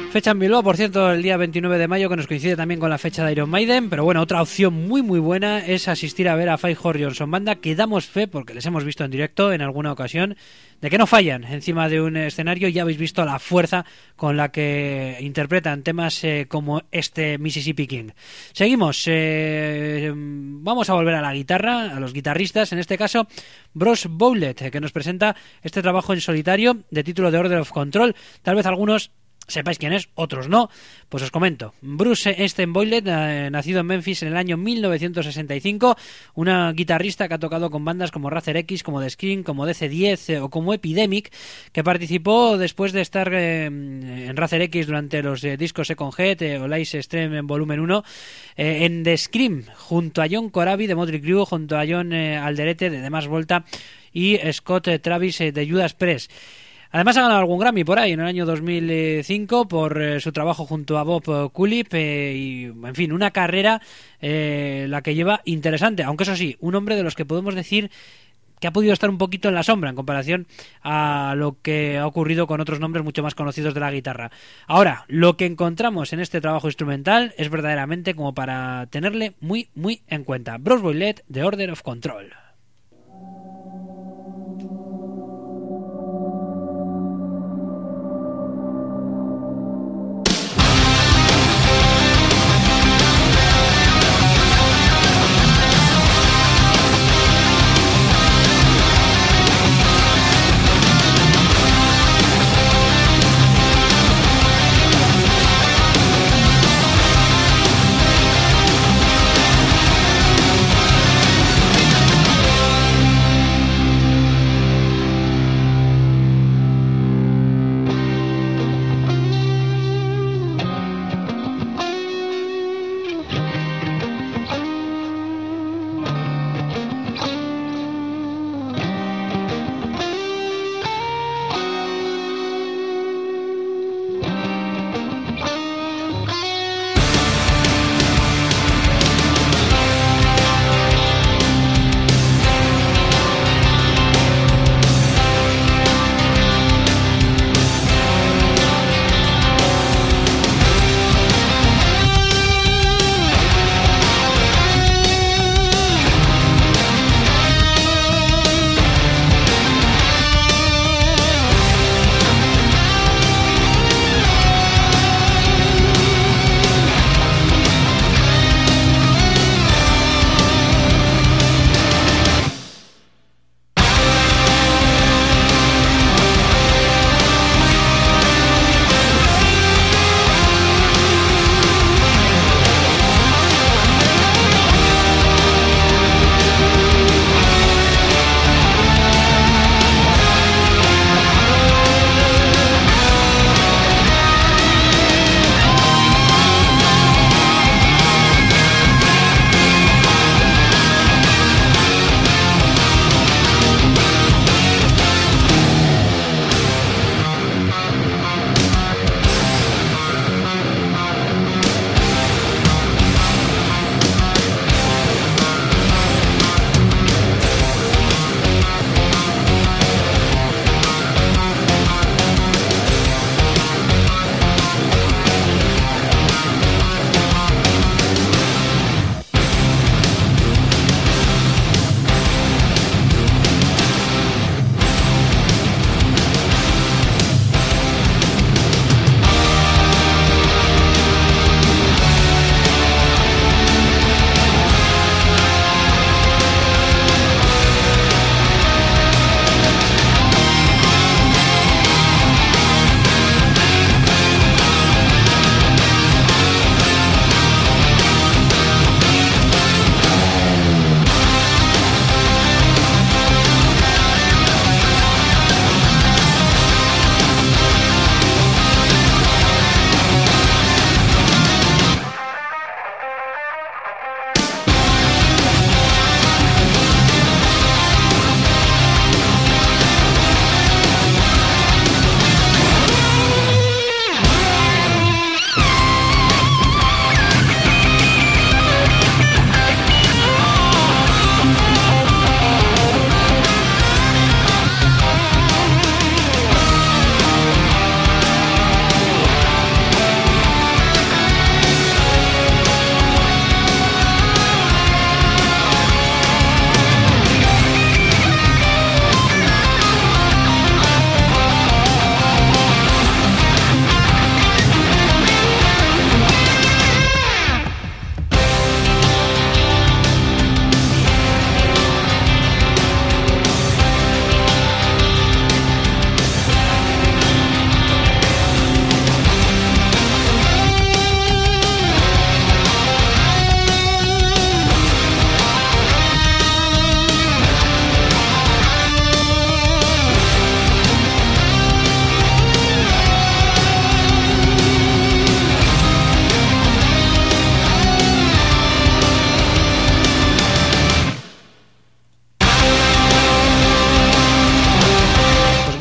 Fecha en Bilbao, por cierto, el día 29 de mayo, que nos coincide también con la fecha de Iron Maiden. Pero bueno, otra opción muy muy buena es asistir a ver a Five Horse Johnson Banda, que damos fe, porque les hemos visto en directo en alguna ocasión, de que no fallan encima de un escenario. Ya habéis visto la fuerza con la que interpretan temas como este Mississippi King. Seguimos, vamos a volver a la guitarra, a los guitarristas, en este caso Bruce Bowlett, que nos presenta este trabajo en solitario de título de Order of Control. Tal vez algunos sepáis quién es, otros no, pues os comento. Bruce Einstein Bowlett, nacido en Memphis en el año 1965, una guitarrista que ha tocado con bandas como Razer X, como The Scream, como DC-10 o como Epidemic, que participó después de estar en Razer X durante los discos Second Head o Live Stream en volumen 1, en The Scream, junto a John Corabi de Motley Crue, junto a John Alderete de The Mass Volta y Scott Travis de Judas Priest. Además ha ganado algún Grammy por ahí en el año 2005 por su trabajo junto a Bob Kulip y, en fin, una carrera la que lleva interesante, aunque eso sí, un hombre de los que podemos decir que ha podido estar un poquito en la sombra en comparación a lo que ha ocurrido con otros nombres mucho más conocidos de la guitarra. Ahora, lo que encontramos en este trabajo instrumental es verdaderamente como para tenerle muy, muy en cuenta. Bruce Bowlett, The Order of Control.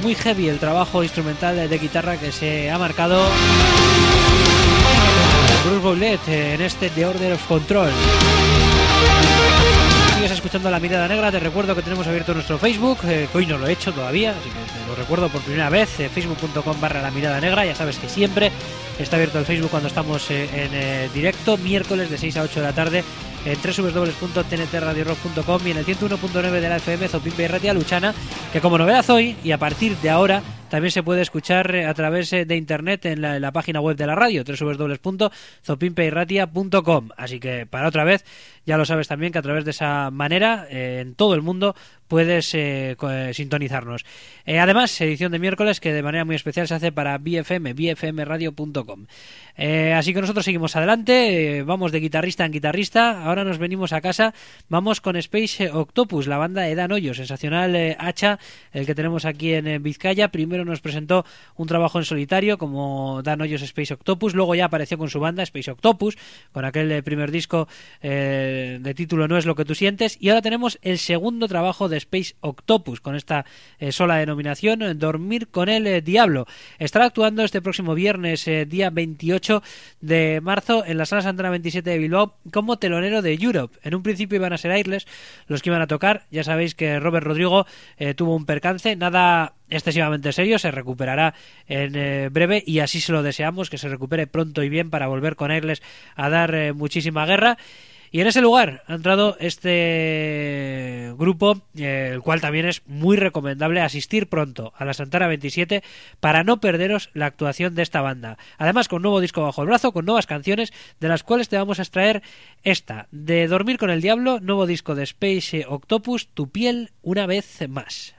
muy heavy el trabajo instrumental de guitarra que se ha marcado Bruce Boulet en este The Order of Control. Sigues escuchando La Mirada Negra. Te recuerdo que tenemos abierto nuestro Facebook, que hoy no lo he hecho todavía, así que te lo recuerdo por primera vez, facebook.com/La Mirada Negra. Ya sabes que siempre está abierto el Facebook cuando estamos en directo, miércoles de 6 a 8 de la tarde en www.tntradiorock.com y en el 101.9 de la FM Zopimpe y Ratia Luchana, que como novedad hoy y a partir de ahora también se puede escuchar a través de internet en la página web de la radio, www.zopimpeirratia.com. Así que para otra vez, ya lo sabes también que a través de esa manera en todo el mundo puedes sintonizarnos. Además, edición de miércoles que de manera muy especial se hace para bfmradio.com. Así que nosotros seguimos adelante, vamos de guitarrista en guitarrista. Ahora nos venimos a casa, vamos con Space Octopus, la banda de Dan Hoyo, sensacional hacha, el que tenemos aquí en Vizcaya. Primero nos presentó un trabajo en solitario como Dan Hoyos Space Octopus, luego ya apareció con su banda Space Octopus, con aquel primer disco de título No es lo que tú sientes, y ahora tenemos el segundo trabajo de Space Octopus, con esta sola denominación, Dormir con el Diablo. Estará actuando este próximo viernes, día 28 de marzo, en la Sala Santana 27 de Bilbao, como telonero de Europe. En un principio iban a ser Airless los que iban a tocar. Ya sabéis que Robert Rodrigo tuvo un percance, nada excesivamente serio, se recuperará en breve y así se lo deseamos, que se recupere pronto y bien para volver con Airless a dar muchísima guerra. Y en ese lugar ha entrado este grupo, el cual también es muy recomendable asistir pronto a la Santana 27 para no perderos la actuación de esta banda. Además, con nuevo disco bajo el brazo, con nuevas canciones, de las cuales te vamos a extraer esta, de Dormir con el Diablo, nuevo disco de Space Octopus, Tu piel una vez más.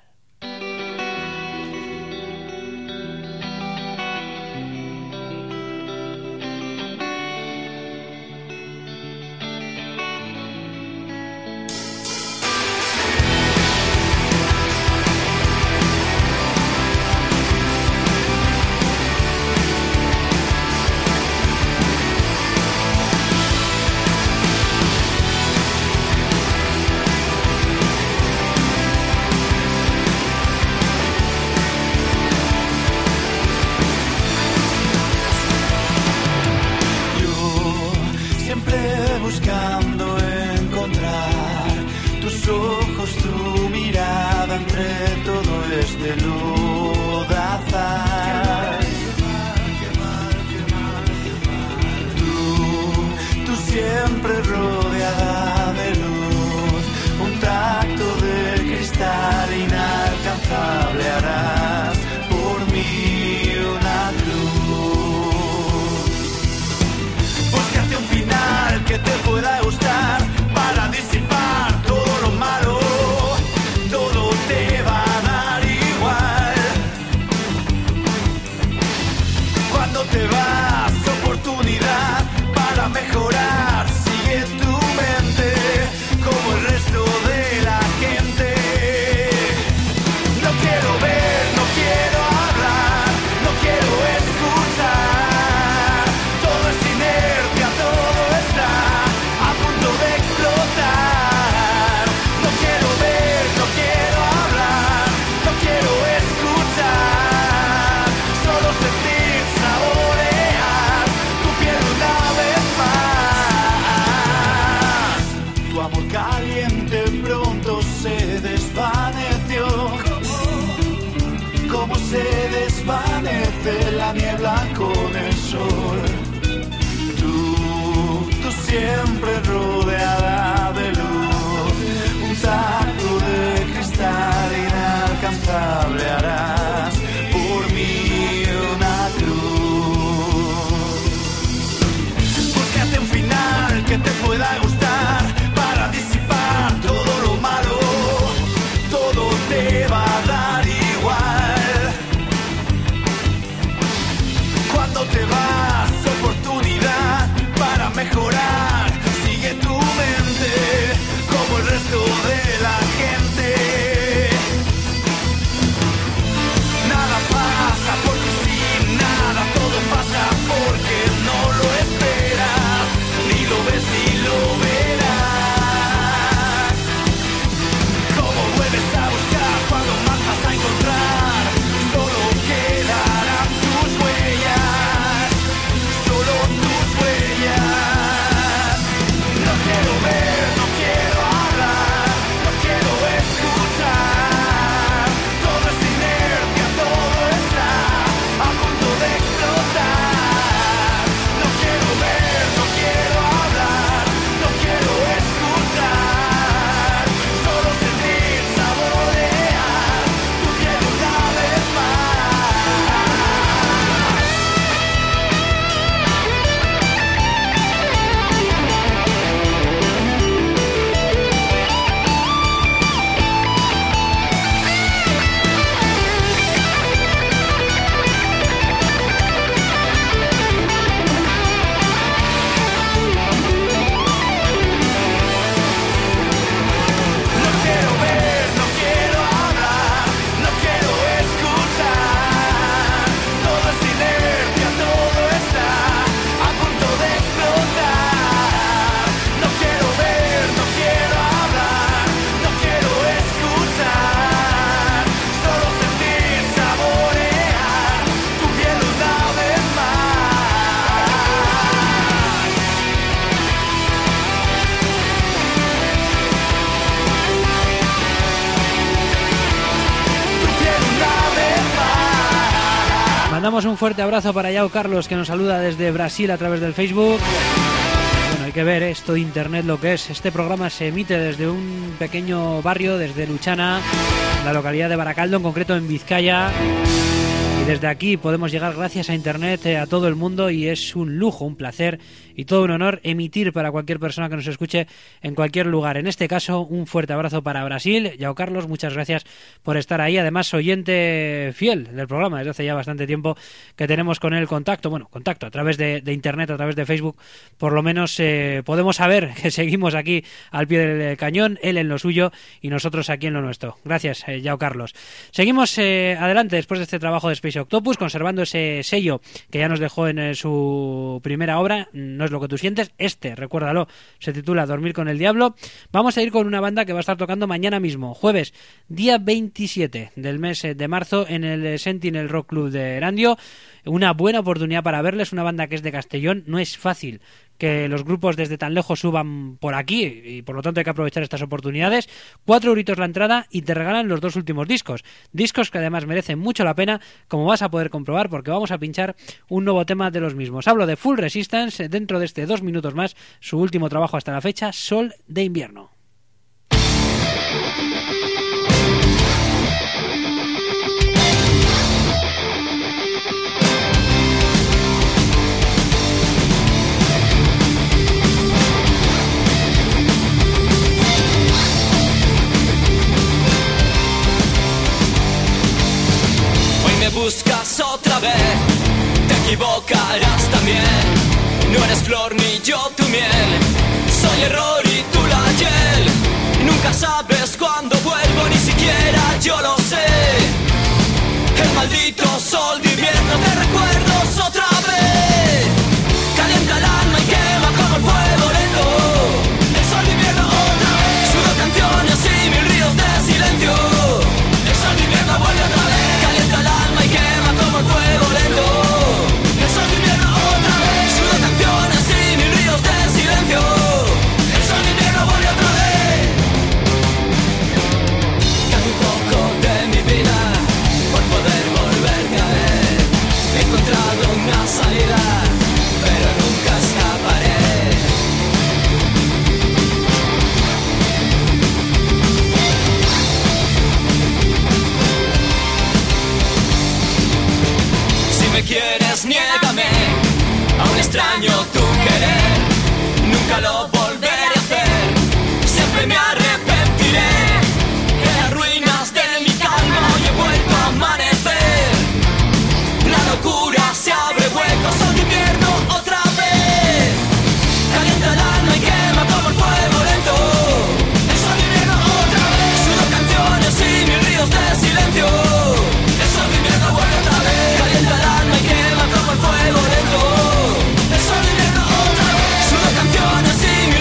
Mandamos un fuerte abrazo para Yao Carlos, que nos saluda desde Brasil a través del Facebook. Bueno, hay que ver esto de internet lo que es. Este programa se emite desde un pequeño barrio, desde Luchana, en la localidad de Baracaldo, en concreto en Vizcaya. Y desde aquí podemos llegar gracias a internet a todo el mundo y es un lujo, un placer y todo un honor emitir para cualquier persona que nos escuche en cualquier lugar. En este caso, un fuerte abrazo para Brasil. Yao Carlos, muchas gracias por estar ahí. Además, oyente fiel del programa. Desde hace ya bastante tiempo que tenemos con él contacto a través de internet, a través de Facebook. Por lo menos podemos saber que seguimos aquí al pie del cañón, él en lo suyo y nosotros aquí en lo nuestro. Gracias, Yao Carlos. Seguimos adelante después de este trabajo de Space Octopus, conservando ese sello que ya nos dejó en su primera obra, No es lo que tú sientes. Recuérdalo, se titula Dormir con el Diablo. Vamos a ir con una banda que va a estar tocando mañana mismo, jueves, día 27 del mes de marzo, en el Sentinel Rock Club de Erandio. Una buena oportunidad para verles, una banda que es de Castellón. No es fácil que los grupos desde tan lejos suban por aquí y por lo tanto hay que aprovechar estas oportunidades. 4 euritos la entrada y te regalan los 2 últimos discos que además merecen mucho la pena, como vas a poder comprobar, porque vamos a pinchar un nuevo tema de los mismos. Hablo de Full Resistance, dentro de este 2 minutos más, su último trabajo hasta la fecha, Sol de Invierno. Buscas otra vez, te equivocarás también. No eres flor ni yo tu miel, soy error y tú la hiel. Nunca sabes cuándo vuelvo, ni siquiera yo lo sé. El maldito sol de invierno, te recuerdos otra vez. Calienta el alma y quema como el fuego lento. El sol de invierno otra vez. Sudo canciones y 1000 ríos de silencio. El sol de invierno vuelve otra vez. Calienta el alma y quema como el fuego lento. El sol de invierno otra vez. Sudo canciones y 1000 ríos de silencio. El sol de invierno vuelve otra vez. Cambio un poco de mi vida por poder volverte a ver. He encontrado una salida, pero nunca escaparé. Si me quieres, niégame, aún extraño tu querer. Nunca lo volveré a hacer, siempre me arrepentiré. En las ruinas de mi calma hoy he vuelto a amanecer. La locura se abre hueco, sol de invierno otra vez. Calienta el alma y quema como el fuego lento. El sol de invierno otra vez. Sudo canciones y 1000 ríos de silencio. El sol de invierno vuelve otra vez. Calienta el alma y quema como el fuego lento. El sol de invierno otra vez. Sudo canciones y 1000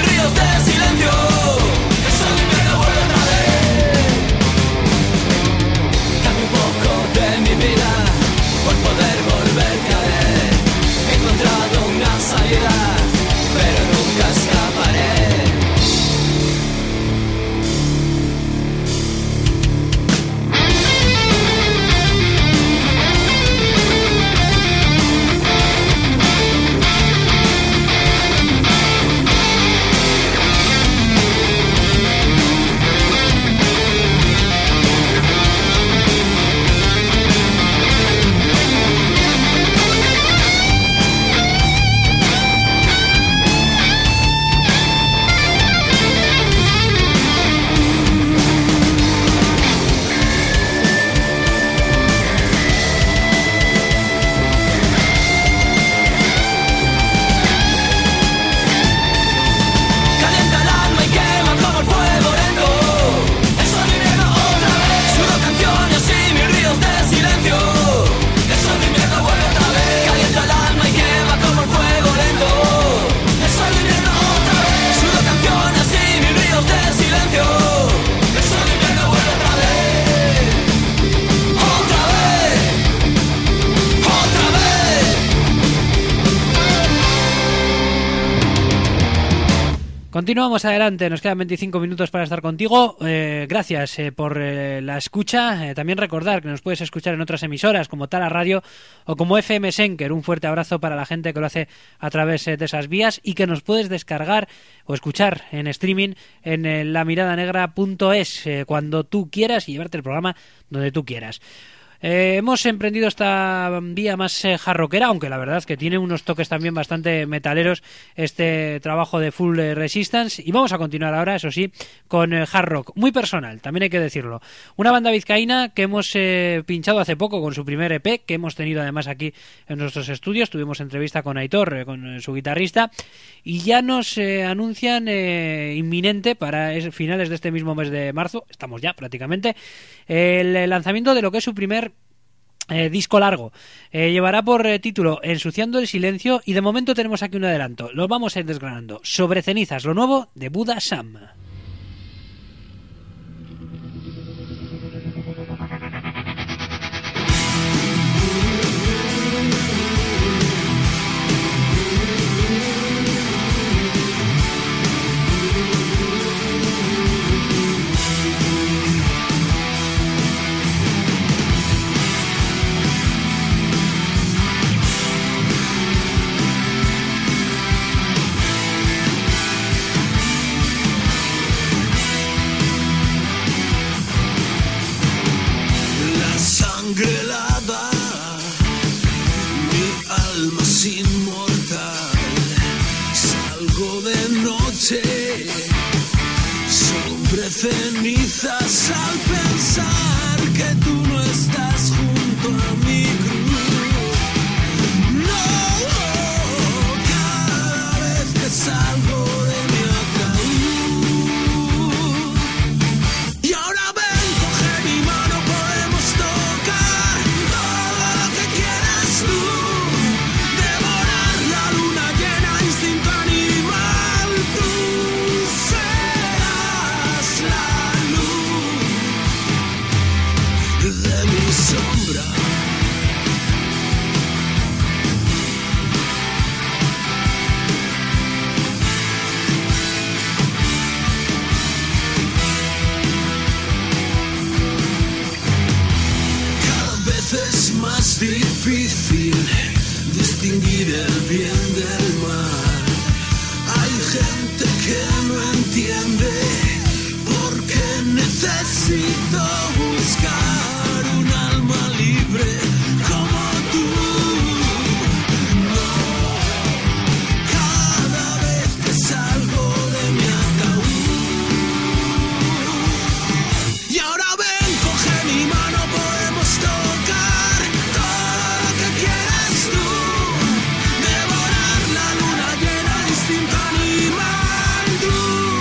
Continuamos adelante, nos quedan 25 minutos para estar contigo. Gracias por la escucha. También recordar que nos puedes escuchar en otras emisoras como Tala Radio o como FM Senker. Un fuerte abrazo para la gente que lo hace a través de esas vías y que nos puedes descargar o escuchar en streaming en lamiradanegra.es cuando tú quieras y llevarte el programa donde tú quieras. Hemos emprendido esta vía más jarroquera, aunque la verdad es que tiene unos toques también bastante metaleros este trabajo de Full Resistance, y vamos a continuar ahora, eso sí, con hard rock, muy personal, también hay que decirlo. Una banda vizcaína que hemos pinchado hace poco con su primer EP, que hemos tenido además aquí en nuestros estudios. Tuvimos entrevista con Aitor, con su guitarrista, y ya nos anuncian inminente para finales de este mismo mes de marzo, estamos ya prácticamente, el lanzamiento de lo que es su primer disco largo. Llevará por título Ensuciando el Silencio, y de momento tenemos aquí un adelanto. Lo vamos a ir desgranando. Sobre cenizas, lo nuevo de Buddha Sam. Helada, mi alma es inmortal. Salgo de noche sobre cenizas al pensar que tú no estás junto a mi cruz. No, cada vez que salgo de mi ataúd. Y ahora ven, coge mi mano, podemos tocar todo lo que quieras tú. Devorar la luna llena, instinto animal. Tú serás la luz de mi sombra. Es más difícil distinguir el bien del mal. Hay gente que no entiende por qué necesito buscar un alma libre como tú. No, cada vez que salgo de mi ataúd. Y ahora ven, coge mi mano, podemos tocar todo lo que quieras tú. Devorar la luna llena, instinto animal. Tú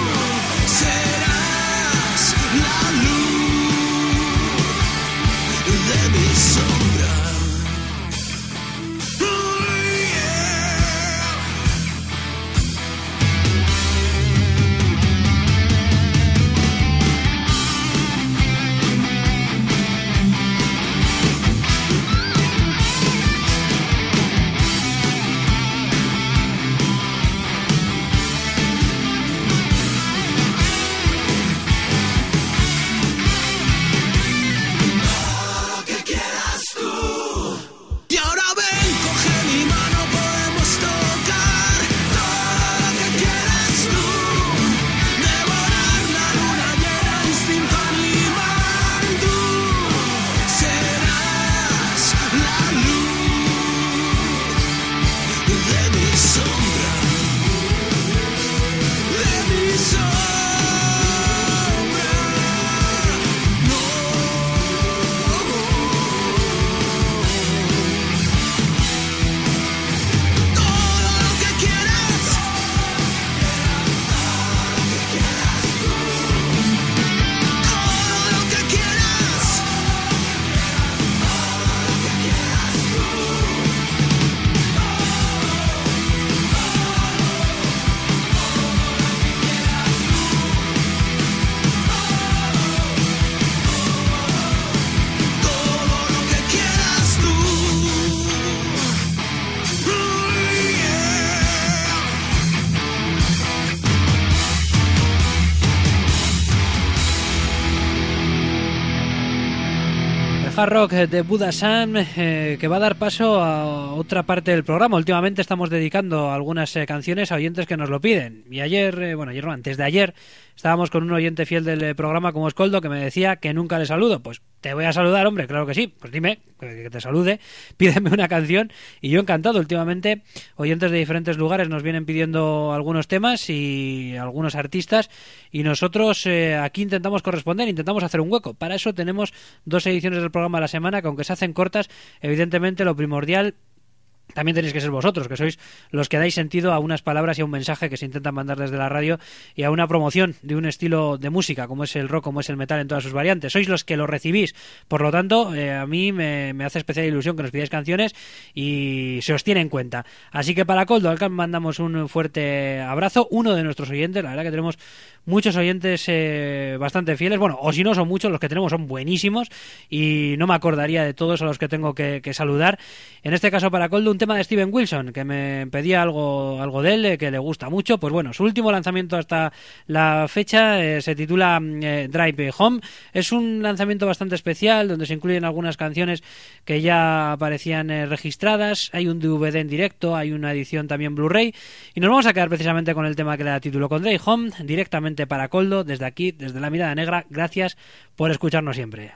hard rock de Buddha Sam, que va a dar paso a otra parte del programa. Últimamente estamos dedicando algunas canciones a oyentes que nos lo piden. Y ayer, antes de ayer, estábamos con un oyente fiel del programa como Escoldo, que me decía que nunca le saludo. Pues te voy a saludar, hombre, claro que sí. Pues dime, que te salude, pídeme una canción y yo encantado. Últimamente oyentes de diferentes lugares nos vienen pidiendo algunos temas y algunos artistas, y nosotros aquí intentamos corresponder, intentamos hacer un hueco. Para eso tenemos 2 ediciones del programa a la semana, que aunque se hacen cortas, evidentemente lo primordial también tenéis que ser vosotros, que sois los que dais sentido a unas palabras y a un mensaje que se intentan mandar desde la radio, y a una promoción de un estilo de música como es el rock, como es el metal en todas sus variantes. Sois los que lo recibís. Por lo tanto, a mí me hace especial ilusión que nos pidáis canciones y se os tiene en cuenta. Así que para Coldo Alcan mandamos un fuerte abrazo. Uno de nuestros oyentes, la verdad que tenemos muchos oyentes bastante fieles. Bueno, o si no son muchos, los que tenemos son buenísimos y no me acordaría de todos a los que tengo que saludar. En este caso para Coldo, un tema de Steven Wilson, que me pedía algo de él, que le gusta mucho. Pues bueno, su último lanzamiento hasta la fecha se titula Drive Home. Es un lanzamiento bastante especial, donde se incluyen algunas canciones que ya aparecían registradas. Hay un DVD en directo, hay una edición también Blu-ray, y nos vamos a quedar precisamente con el tema que le da título, con Drive Home, directamente para Coldo, desde aquí, desde La Mirada Negra. Gracias por escucharnos siempre.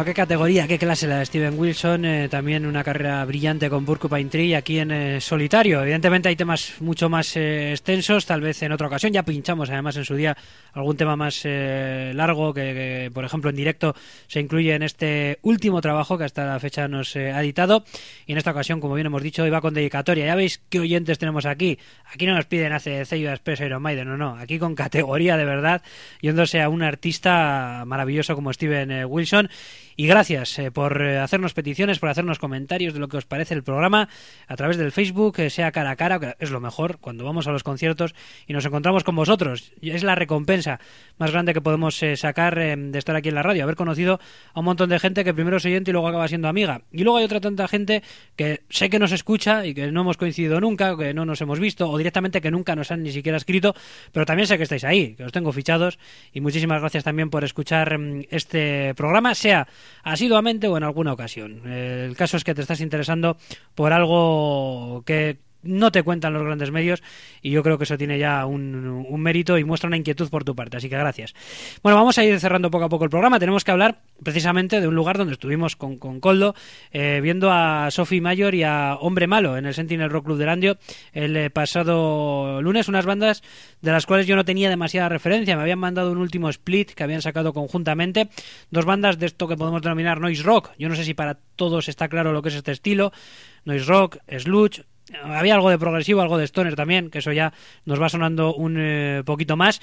qué categoría, qué clase la de Steven Wilson, también una carrera brillante con Porcupine Tree, aquí en solitario. Evidentemente hay temas mucho más extensos, tal vez en otra ocasión, ya pinchamos además en su día algún tema más largo que, por ejemplo, en directo se incluye en este último trabajo que hasta la fecha nos ha editado, y en esta ocasión, como bien hemos dicho, iba con dedicatoria. Ya veis qué oyentes tenemos aquí. Aquí no nos piden ACDC, Express, Iron Maiden, no, aquí con categoría de verdad, yéndose a un artista maravilloso como Steven Wilson. Y gracias por hacernos peticiones, por hacernos comentarios de lo que os parece el programa a través del Facebook, sea cara a cara, que es lo mejor cuando vamos a los conciertos y nos encontramos con vosotros. Es la recompensa más grande que podemos sacar de estar aquí en la radio, haber conocido a un montón de gente que primero es oyente y luego acaba siendo amiga. Y luego hay otra tanta gente que sé que nos escucha y que no hemos coincidido nunca, que no nos hemos visto, o directamente que nunca nos han ni siquiera escrito, pero también sé que estáis ahí, que os tengo fichados, y muchísimas gracias también por escuchar este programa, sea asiduamente o en alguna ocasión. El caso es que te estás interesando por algo que no te cuentan los grandes medios, y yo creo que eso tiene ya un mérito y muestra una inquietud por tu parte, así que gracias. Bueno, vamos a ir cerrando poco a poco el programa. Tenemos que hablar precisamente de un lugar donde estuvimos con Koldo, viendo a Sophie Mayor y a Hombre Malo en el Sentinel Rock Club de Erandio el pasado lunes, unas bandas de las cuales yo no tenía demasiada referencia. Me habían mandado un último split que habían sacado conjuntamente, dos bandas de esto que podemos denominar noise rock. Yo no sé si para todos está claro lo que es este estilo: noise rock, sludge. Había algo de progresivo, algo de stoner también, que eso ya nos va sonando un poquito más.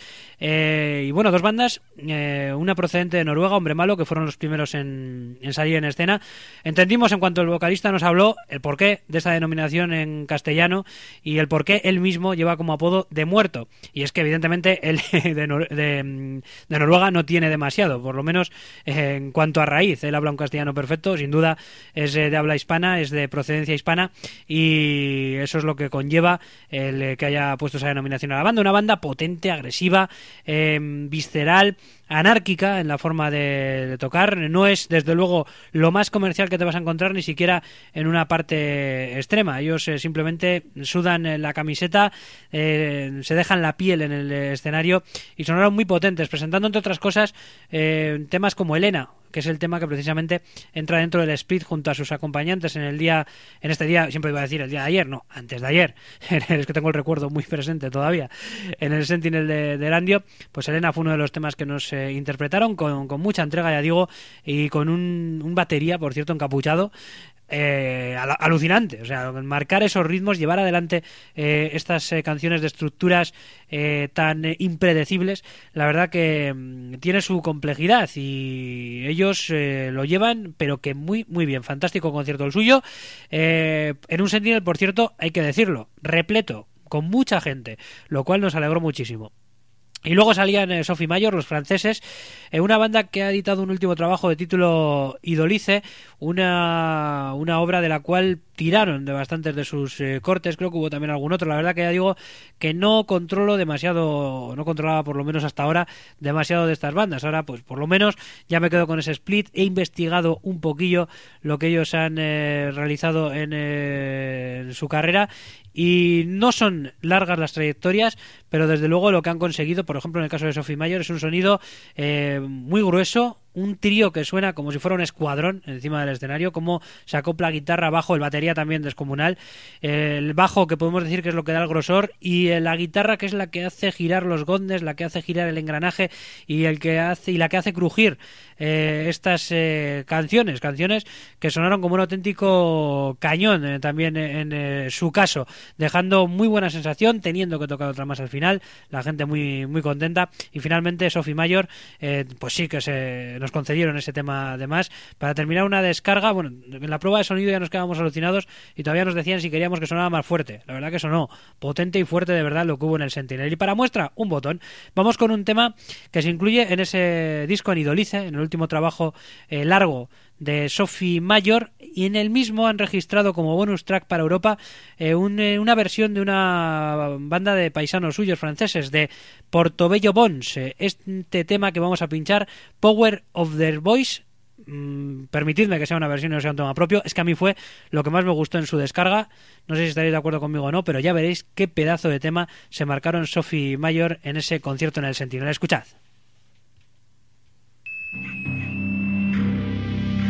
Y bueno, dos bandas, una procedente de Noruega, Hombre Malo, que fueron los primeros en salir en escena. Entendimos en cuanto el vocalista nos habló el porqué de esta denominación en castellano y el porqué él mismo lleva como apodo de Muerto. Y es que evidentemente él de Noruega no tiene demasiado, por lo menos en cuanto a raíz. Él habla un castellano perfecto, sin duda es de habla hispana, es de procedencia hispana, y eso es lo que conlleva el que haya puesto esa denominación a la banda. Una banda potente, agresiva, visceral, anárquica en la forma de tocar. No es, desde luego, lo más comercial que te vas a encontrar, ni siquiera en una parte extrema. Ellos simplemente sudan la camiseta, se dejan la piel en el escenario y sonaron muy potentes, presentando, entre otras cosas, temas como Elena, que es el tema que precisamente entra dentro del split junto a sus acompañantes en este día, siempre iba a decir el día de ayer, no, antes de ayer, es que tengo el recuerdo muy presente todavía, en el Sentinel de Erandio. Pues Elena fue uno de los temas que nos interpretaron con mucha entrega, ya digo, y con un batería, por cierto, encapuchado, alucinante. O sea, marcar esos ritmos, llevar adelante estas canciones de estructuras tan impredecibles, la verdad que tiene su complejidad, y ellos lo llevan, pero que muy muy bien. Fantástico concierto el suyo, en un Sentinel, por cierto, hay que decirlo, repleto, con mucha gente, lo cual nos alegró muchísimo. Y luego salían Sophie Mayor, los franceses, una banda que ha editado un último trabajo de título Idolice, una obra de la cual tiraron de bastantes de sus cortes. Creo que hubo también algún otro. La verdad que ya digo que no controlaba por lo menos hasta ahora demasiado de estas bandas. Ahora pues por lo menos ya me quedo con ese split. He investigado un poquillo lo que ellos han realizado en su carrera, y no son largas las trayectorias, pero desde luego lo que han conseguido, por ejemplo en el caso de Sophie Mayor, es un sonido muy grueso, un trío que suena como si fuera un escuadrón encima del escenario, como se acopla guitarra, bajo, el batería también descomunal, el bajo, que podemos decir que es lo que da el grosor, y la guitarra, que es la que hace girar los gondes, la que hace girar el engranaje y la que hace crujir estas canciones que sonaron como un auténtico cañón, también en su caso, dejando muy buena sensación, teniendo que tocar otra más al final, la gente muy muy contenta. Y finalmente Sophie Mayor, pues sí que nos concedieron ese tema de más para terminar una descarga. Bueno, en la prueba de sonido ya nos quedábamos alucinados y todavía nos decían si queríamos que sonara más fuerte. La verdad que sonó potente y fuerte de verdad lo que hubo en el Sentinel. Y para muestra, un botón. Vamos con un tema que se incluye en ese disco, en Idolice, en el último trabajo largo de Sophie Mayor, y en el mismo han registrado como bonus track para Europa una versión de una banda de paisanos suyos franceses, de Portobello Bones. Este tema que vamos a pinchar, Power of their Voice, permitidme que sea una versión y no sea un tema propio, es que a mí fue lo que más me gustó en su descarga. No sé si estaréis de acuerdo conmigo o no, pero ya veréis qué pedazo de tema se marcaron Sophie Mayor en ese concierto en el Sentinel. Escuchad.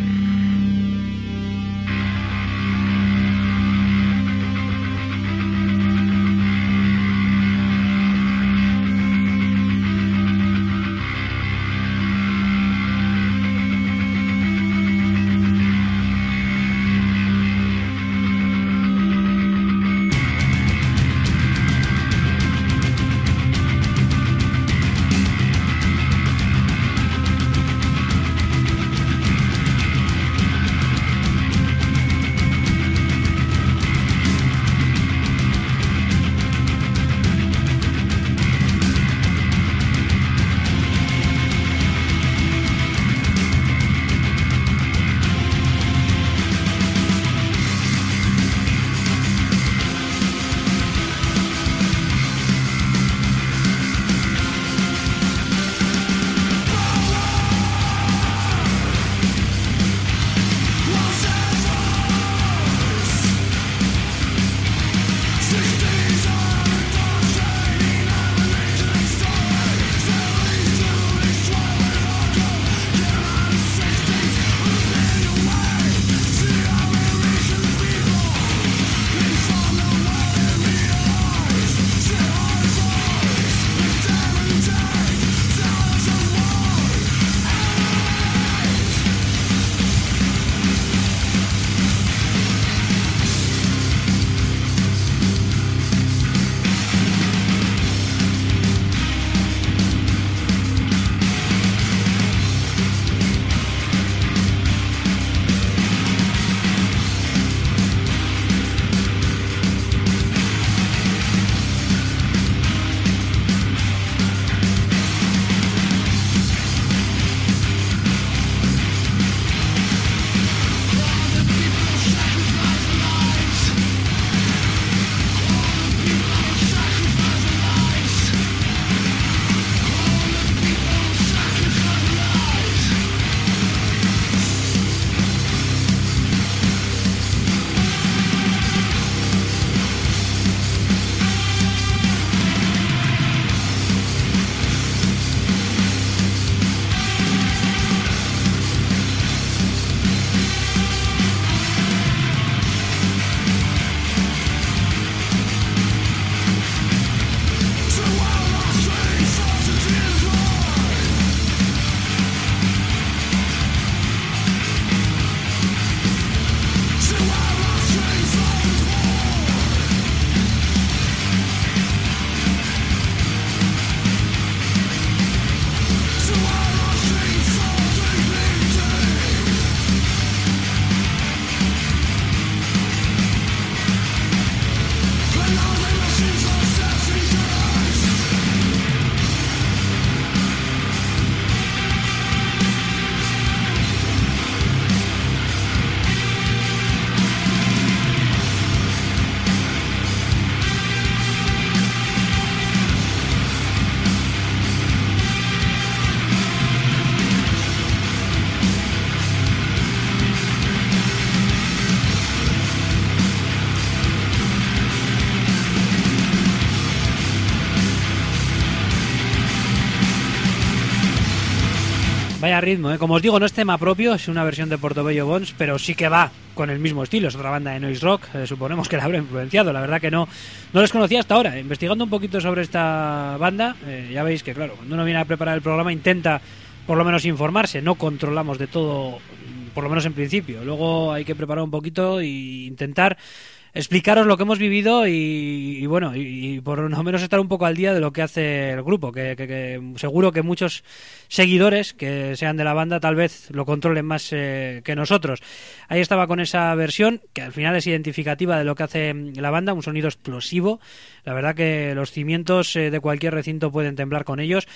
Vaya ritmo, ¿eh? Como os digo, no es tema propio, es una versión de Portobello Bones, pero sí que va con el mismo estilo. Es otra banda de noise rock, suponemos que la habrá influenciado. La verdad que no les conocía hasta ahora. Investigando un poquito sobre esta banda, ya veis que, claro, cuando uno viene a preparar el programa intenta por lo menos informarse. No controlamos de todo, por lo menos en principio. Luego hay que preparar un poquito e intentar explicaros lo que hemos vivido y bueno, y por lo menos estar un poco al día de lo que hace el grupo, que seguro que muchos seguidores que sean de la banda tal vez lo controlen más que nosotros. Ahí estaba con esa versión que al final es identificativa de lo que hace la banda, un sonido explosivo. La verdad que los cimientos de cualquier recinto pueden temblar con ellos.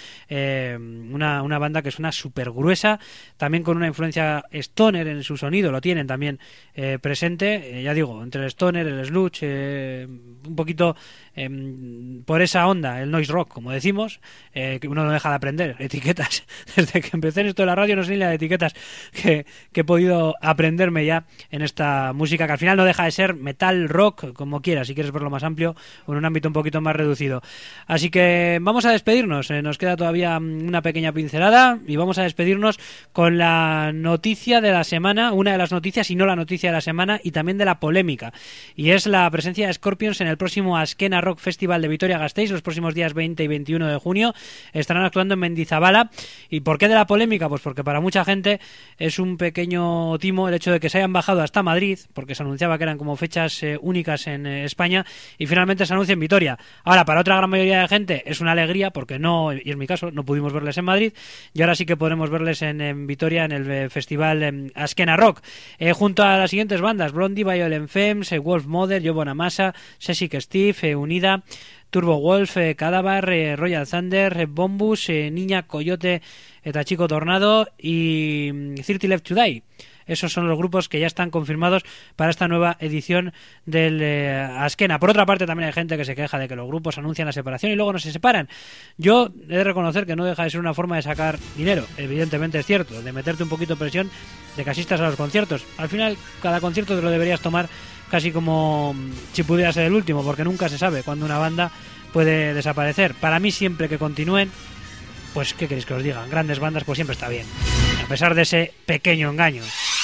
Una banda que suena súper gruesa, también con una influencia stoner en su sonido, lo tienen también presente, ya digo, entre el stoner, el sludge, un poquito por esa onda, el noise rock, como decimos, que uno no deja de aprender etiquetas. Desde que empecé en esto de la radio no sé ni las etiquetas que he podido aprenderme ya en esta música, que al final no deja de ser metal, rock, como quieras, si quieres verlo más amplio o en un ámbito un poquito más reducido. Así que vamos a despedirnos, nos queda todavía una pequeña pincelada y vamos a despedirnos con la noticia de la semana, una de las noticias y no la noticia de la semana, y también de la polémica, y es la presencia de Scorpions en el próximo Azkena Rock Festival de Vitoria-Gasteiz los próximos días 20 y 21 de junio. Estarán actuando en Mendizabala. ¿Y por qué de la polémica? Pues porque para mucha gente es un pequeño timo el hecho de que se hayan bajado hasta Madrid, porque se anunciaba que eran como fechas únicas en España, y finalmente se anuncia en Vitoria. Ahora, para otra gran mayoría de gente es una alegría, porque no, y en mi caso, no pudimos verles en Madrid, y ahora sí que podremos verles en Vitoria en el festival Azkena Rock, junto a las siguientes bandas: Blondie, Violent Femmes, Wolf Mother, Joe Bonamassa, Sessic Steve, Unida, Turbo Wolf, Cadáver, Royal Thunder, Bombus, Niña, Coyote, Tachico Tornado y 30 Left to Die. Esos son los grupos que ya están confirmados para esta nueva edición del Azkena. Por otra parte, también hay gente que se queja de que los grupos anuncian la separación y luego no se separan. Yo he de reconocer que no deja de ser una forma de sacar dinero. Evidentemente es cierto, de meterte un poquito de presión de que asistas a los conciertos. Al final, cada concierto te lo deberías tomar casi como si pudiera ser el último, porque nunca se sabe cuándo una banda puede desaparecer. Para mí, siempre que continúen, pues ¿qué queréis que os diga? Grandes bandas, pues siempre está bien, a pesar de ese pequeño engaño.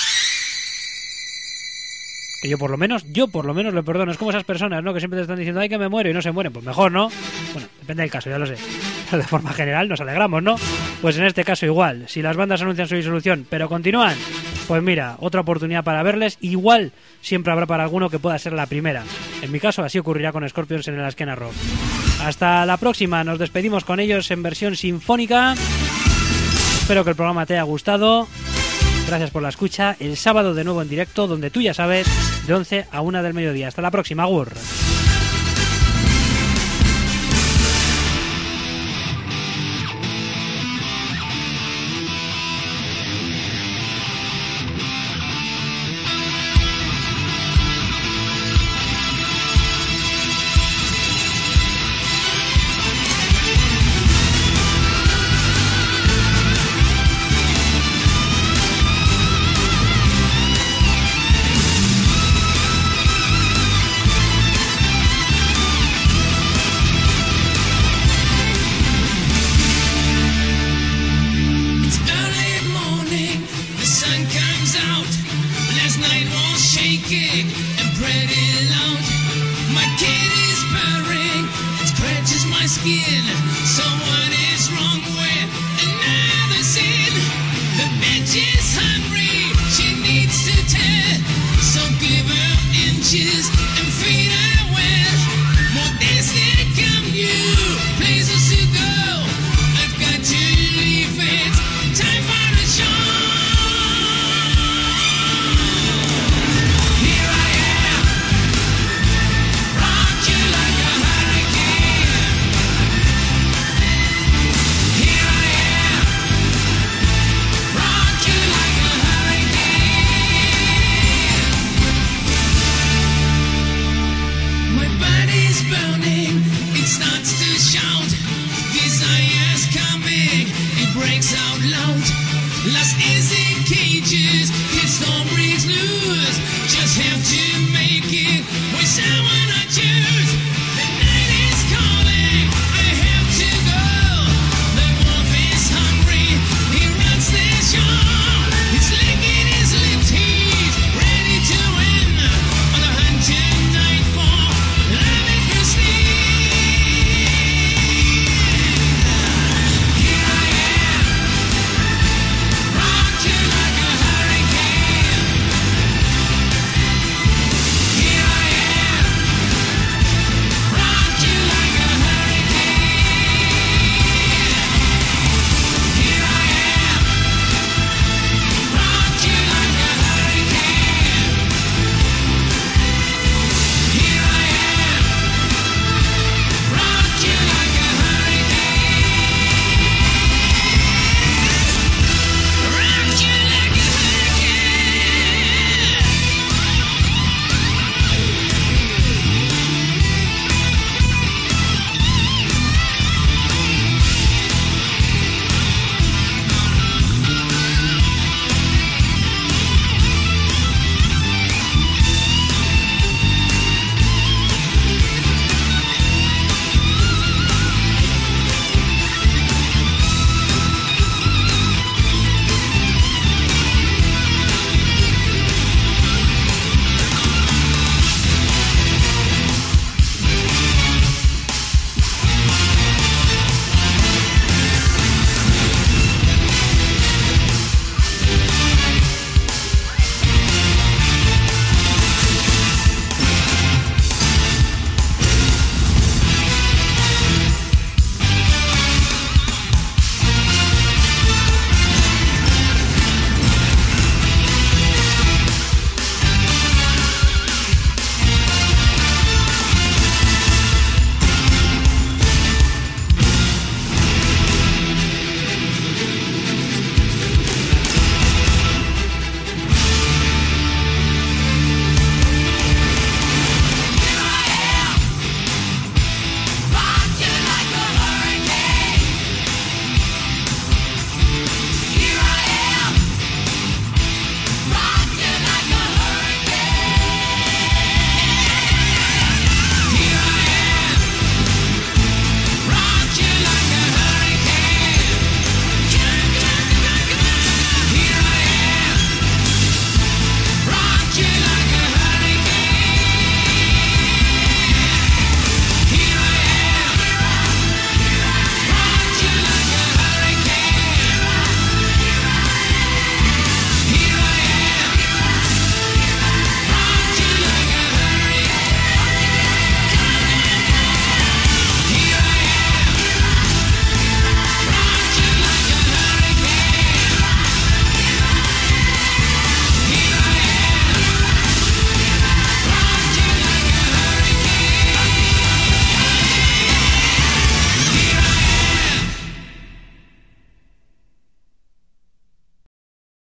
Que yo por lo menos lo perdono. Es como esas personas, ¿no?, que siempre te están diciendo ay, que me muero, y no se mueren. Pues mejor, ¿no? Bueno, depende del caso, ya lo sé. Pero de forma general nos alegramos, ¿no? Pues en este caso igual. Si las bandas anuncian su disolución pero continúan, pues mira, otra oportunidad para verles. Igual siempre habrá para alguno que pueda ser la primera. En mi caso así ocurrirá con Scorpions en el Azkena Rock. Hasta la próxima, nos despedimos con ellos en versión sinfónica. Espero que el programa te haya gustado. Gracias por la escucha. El sábado de nuevo en directo, donde tú ya sabes, de 11 a 1 del mediodía. Hasta la próxima, agur. Loud, lost in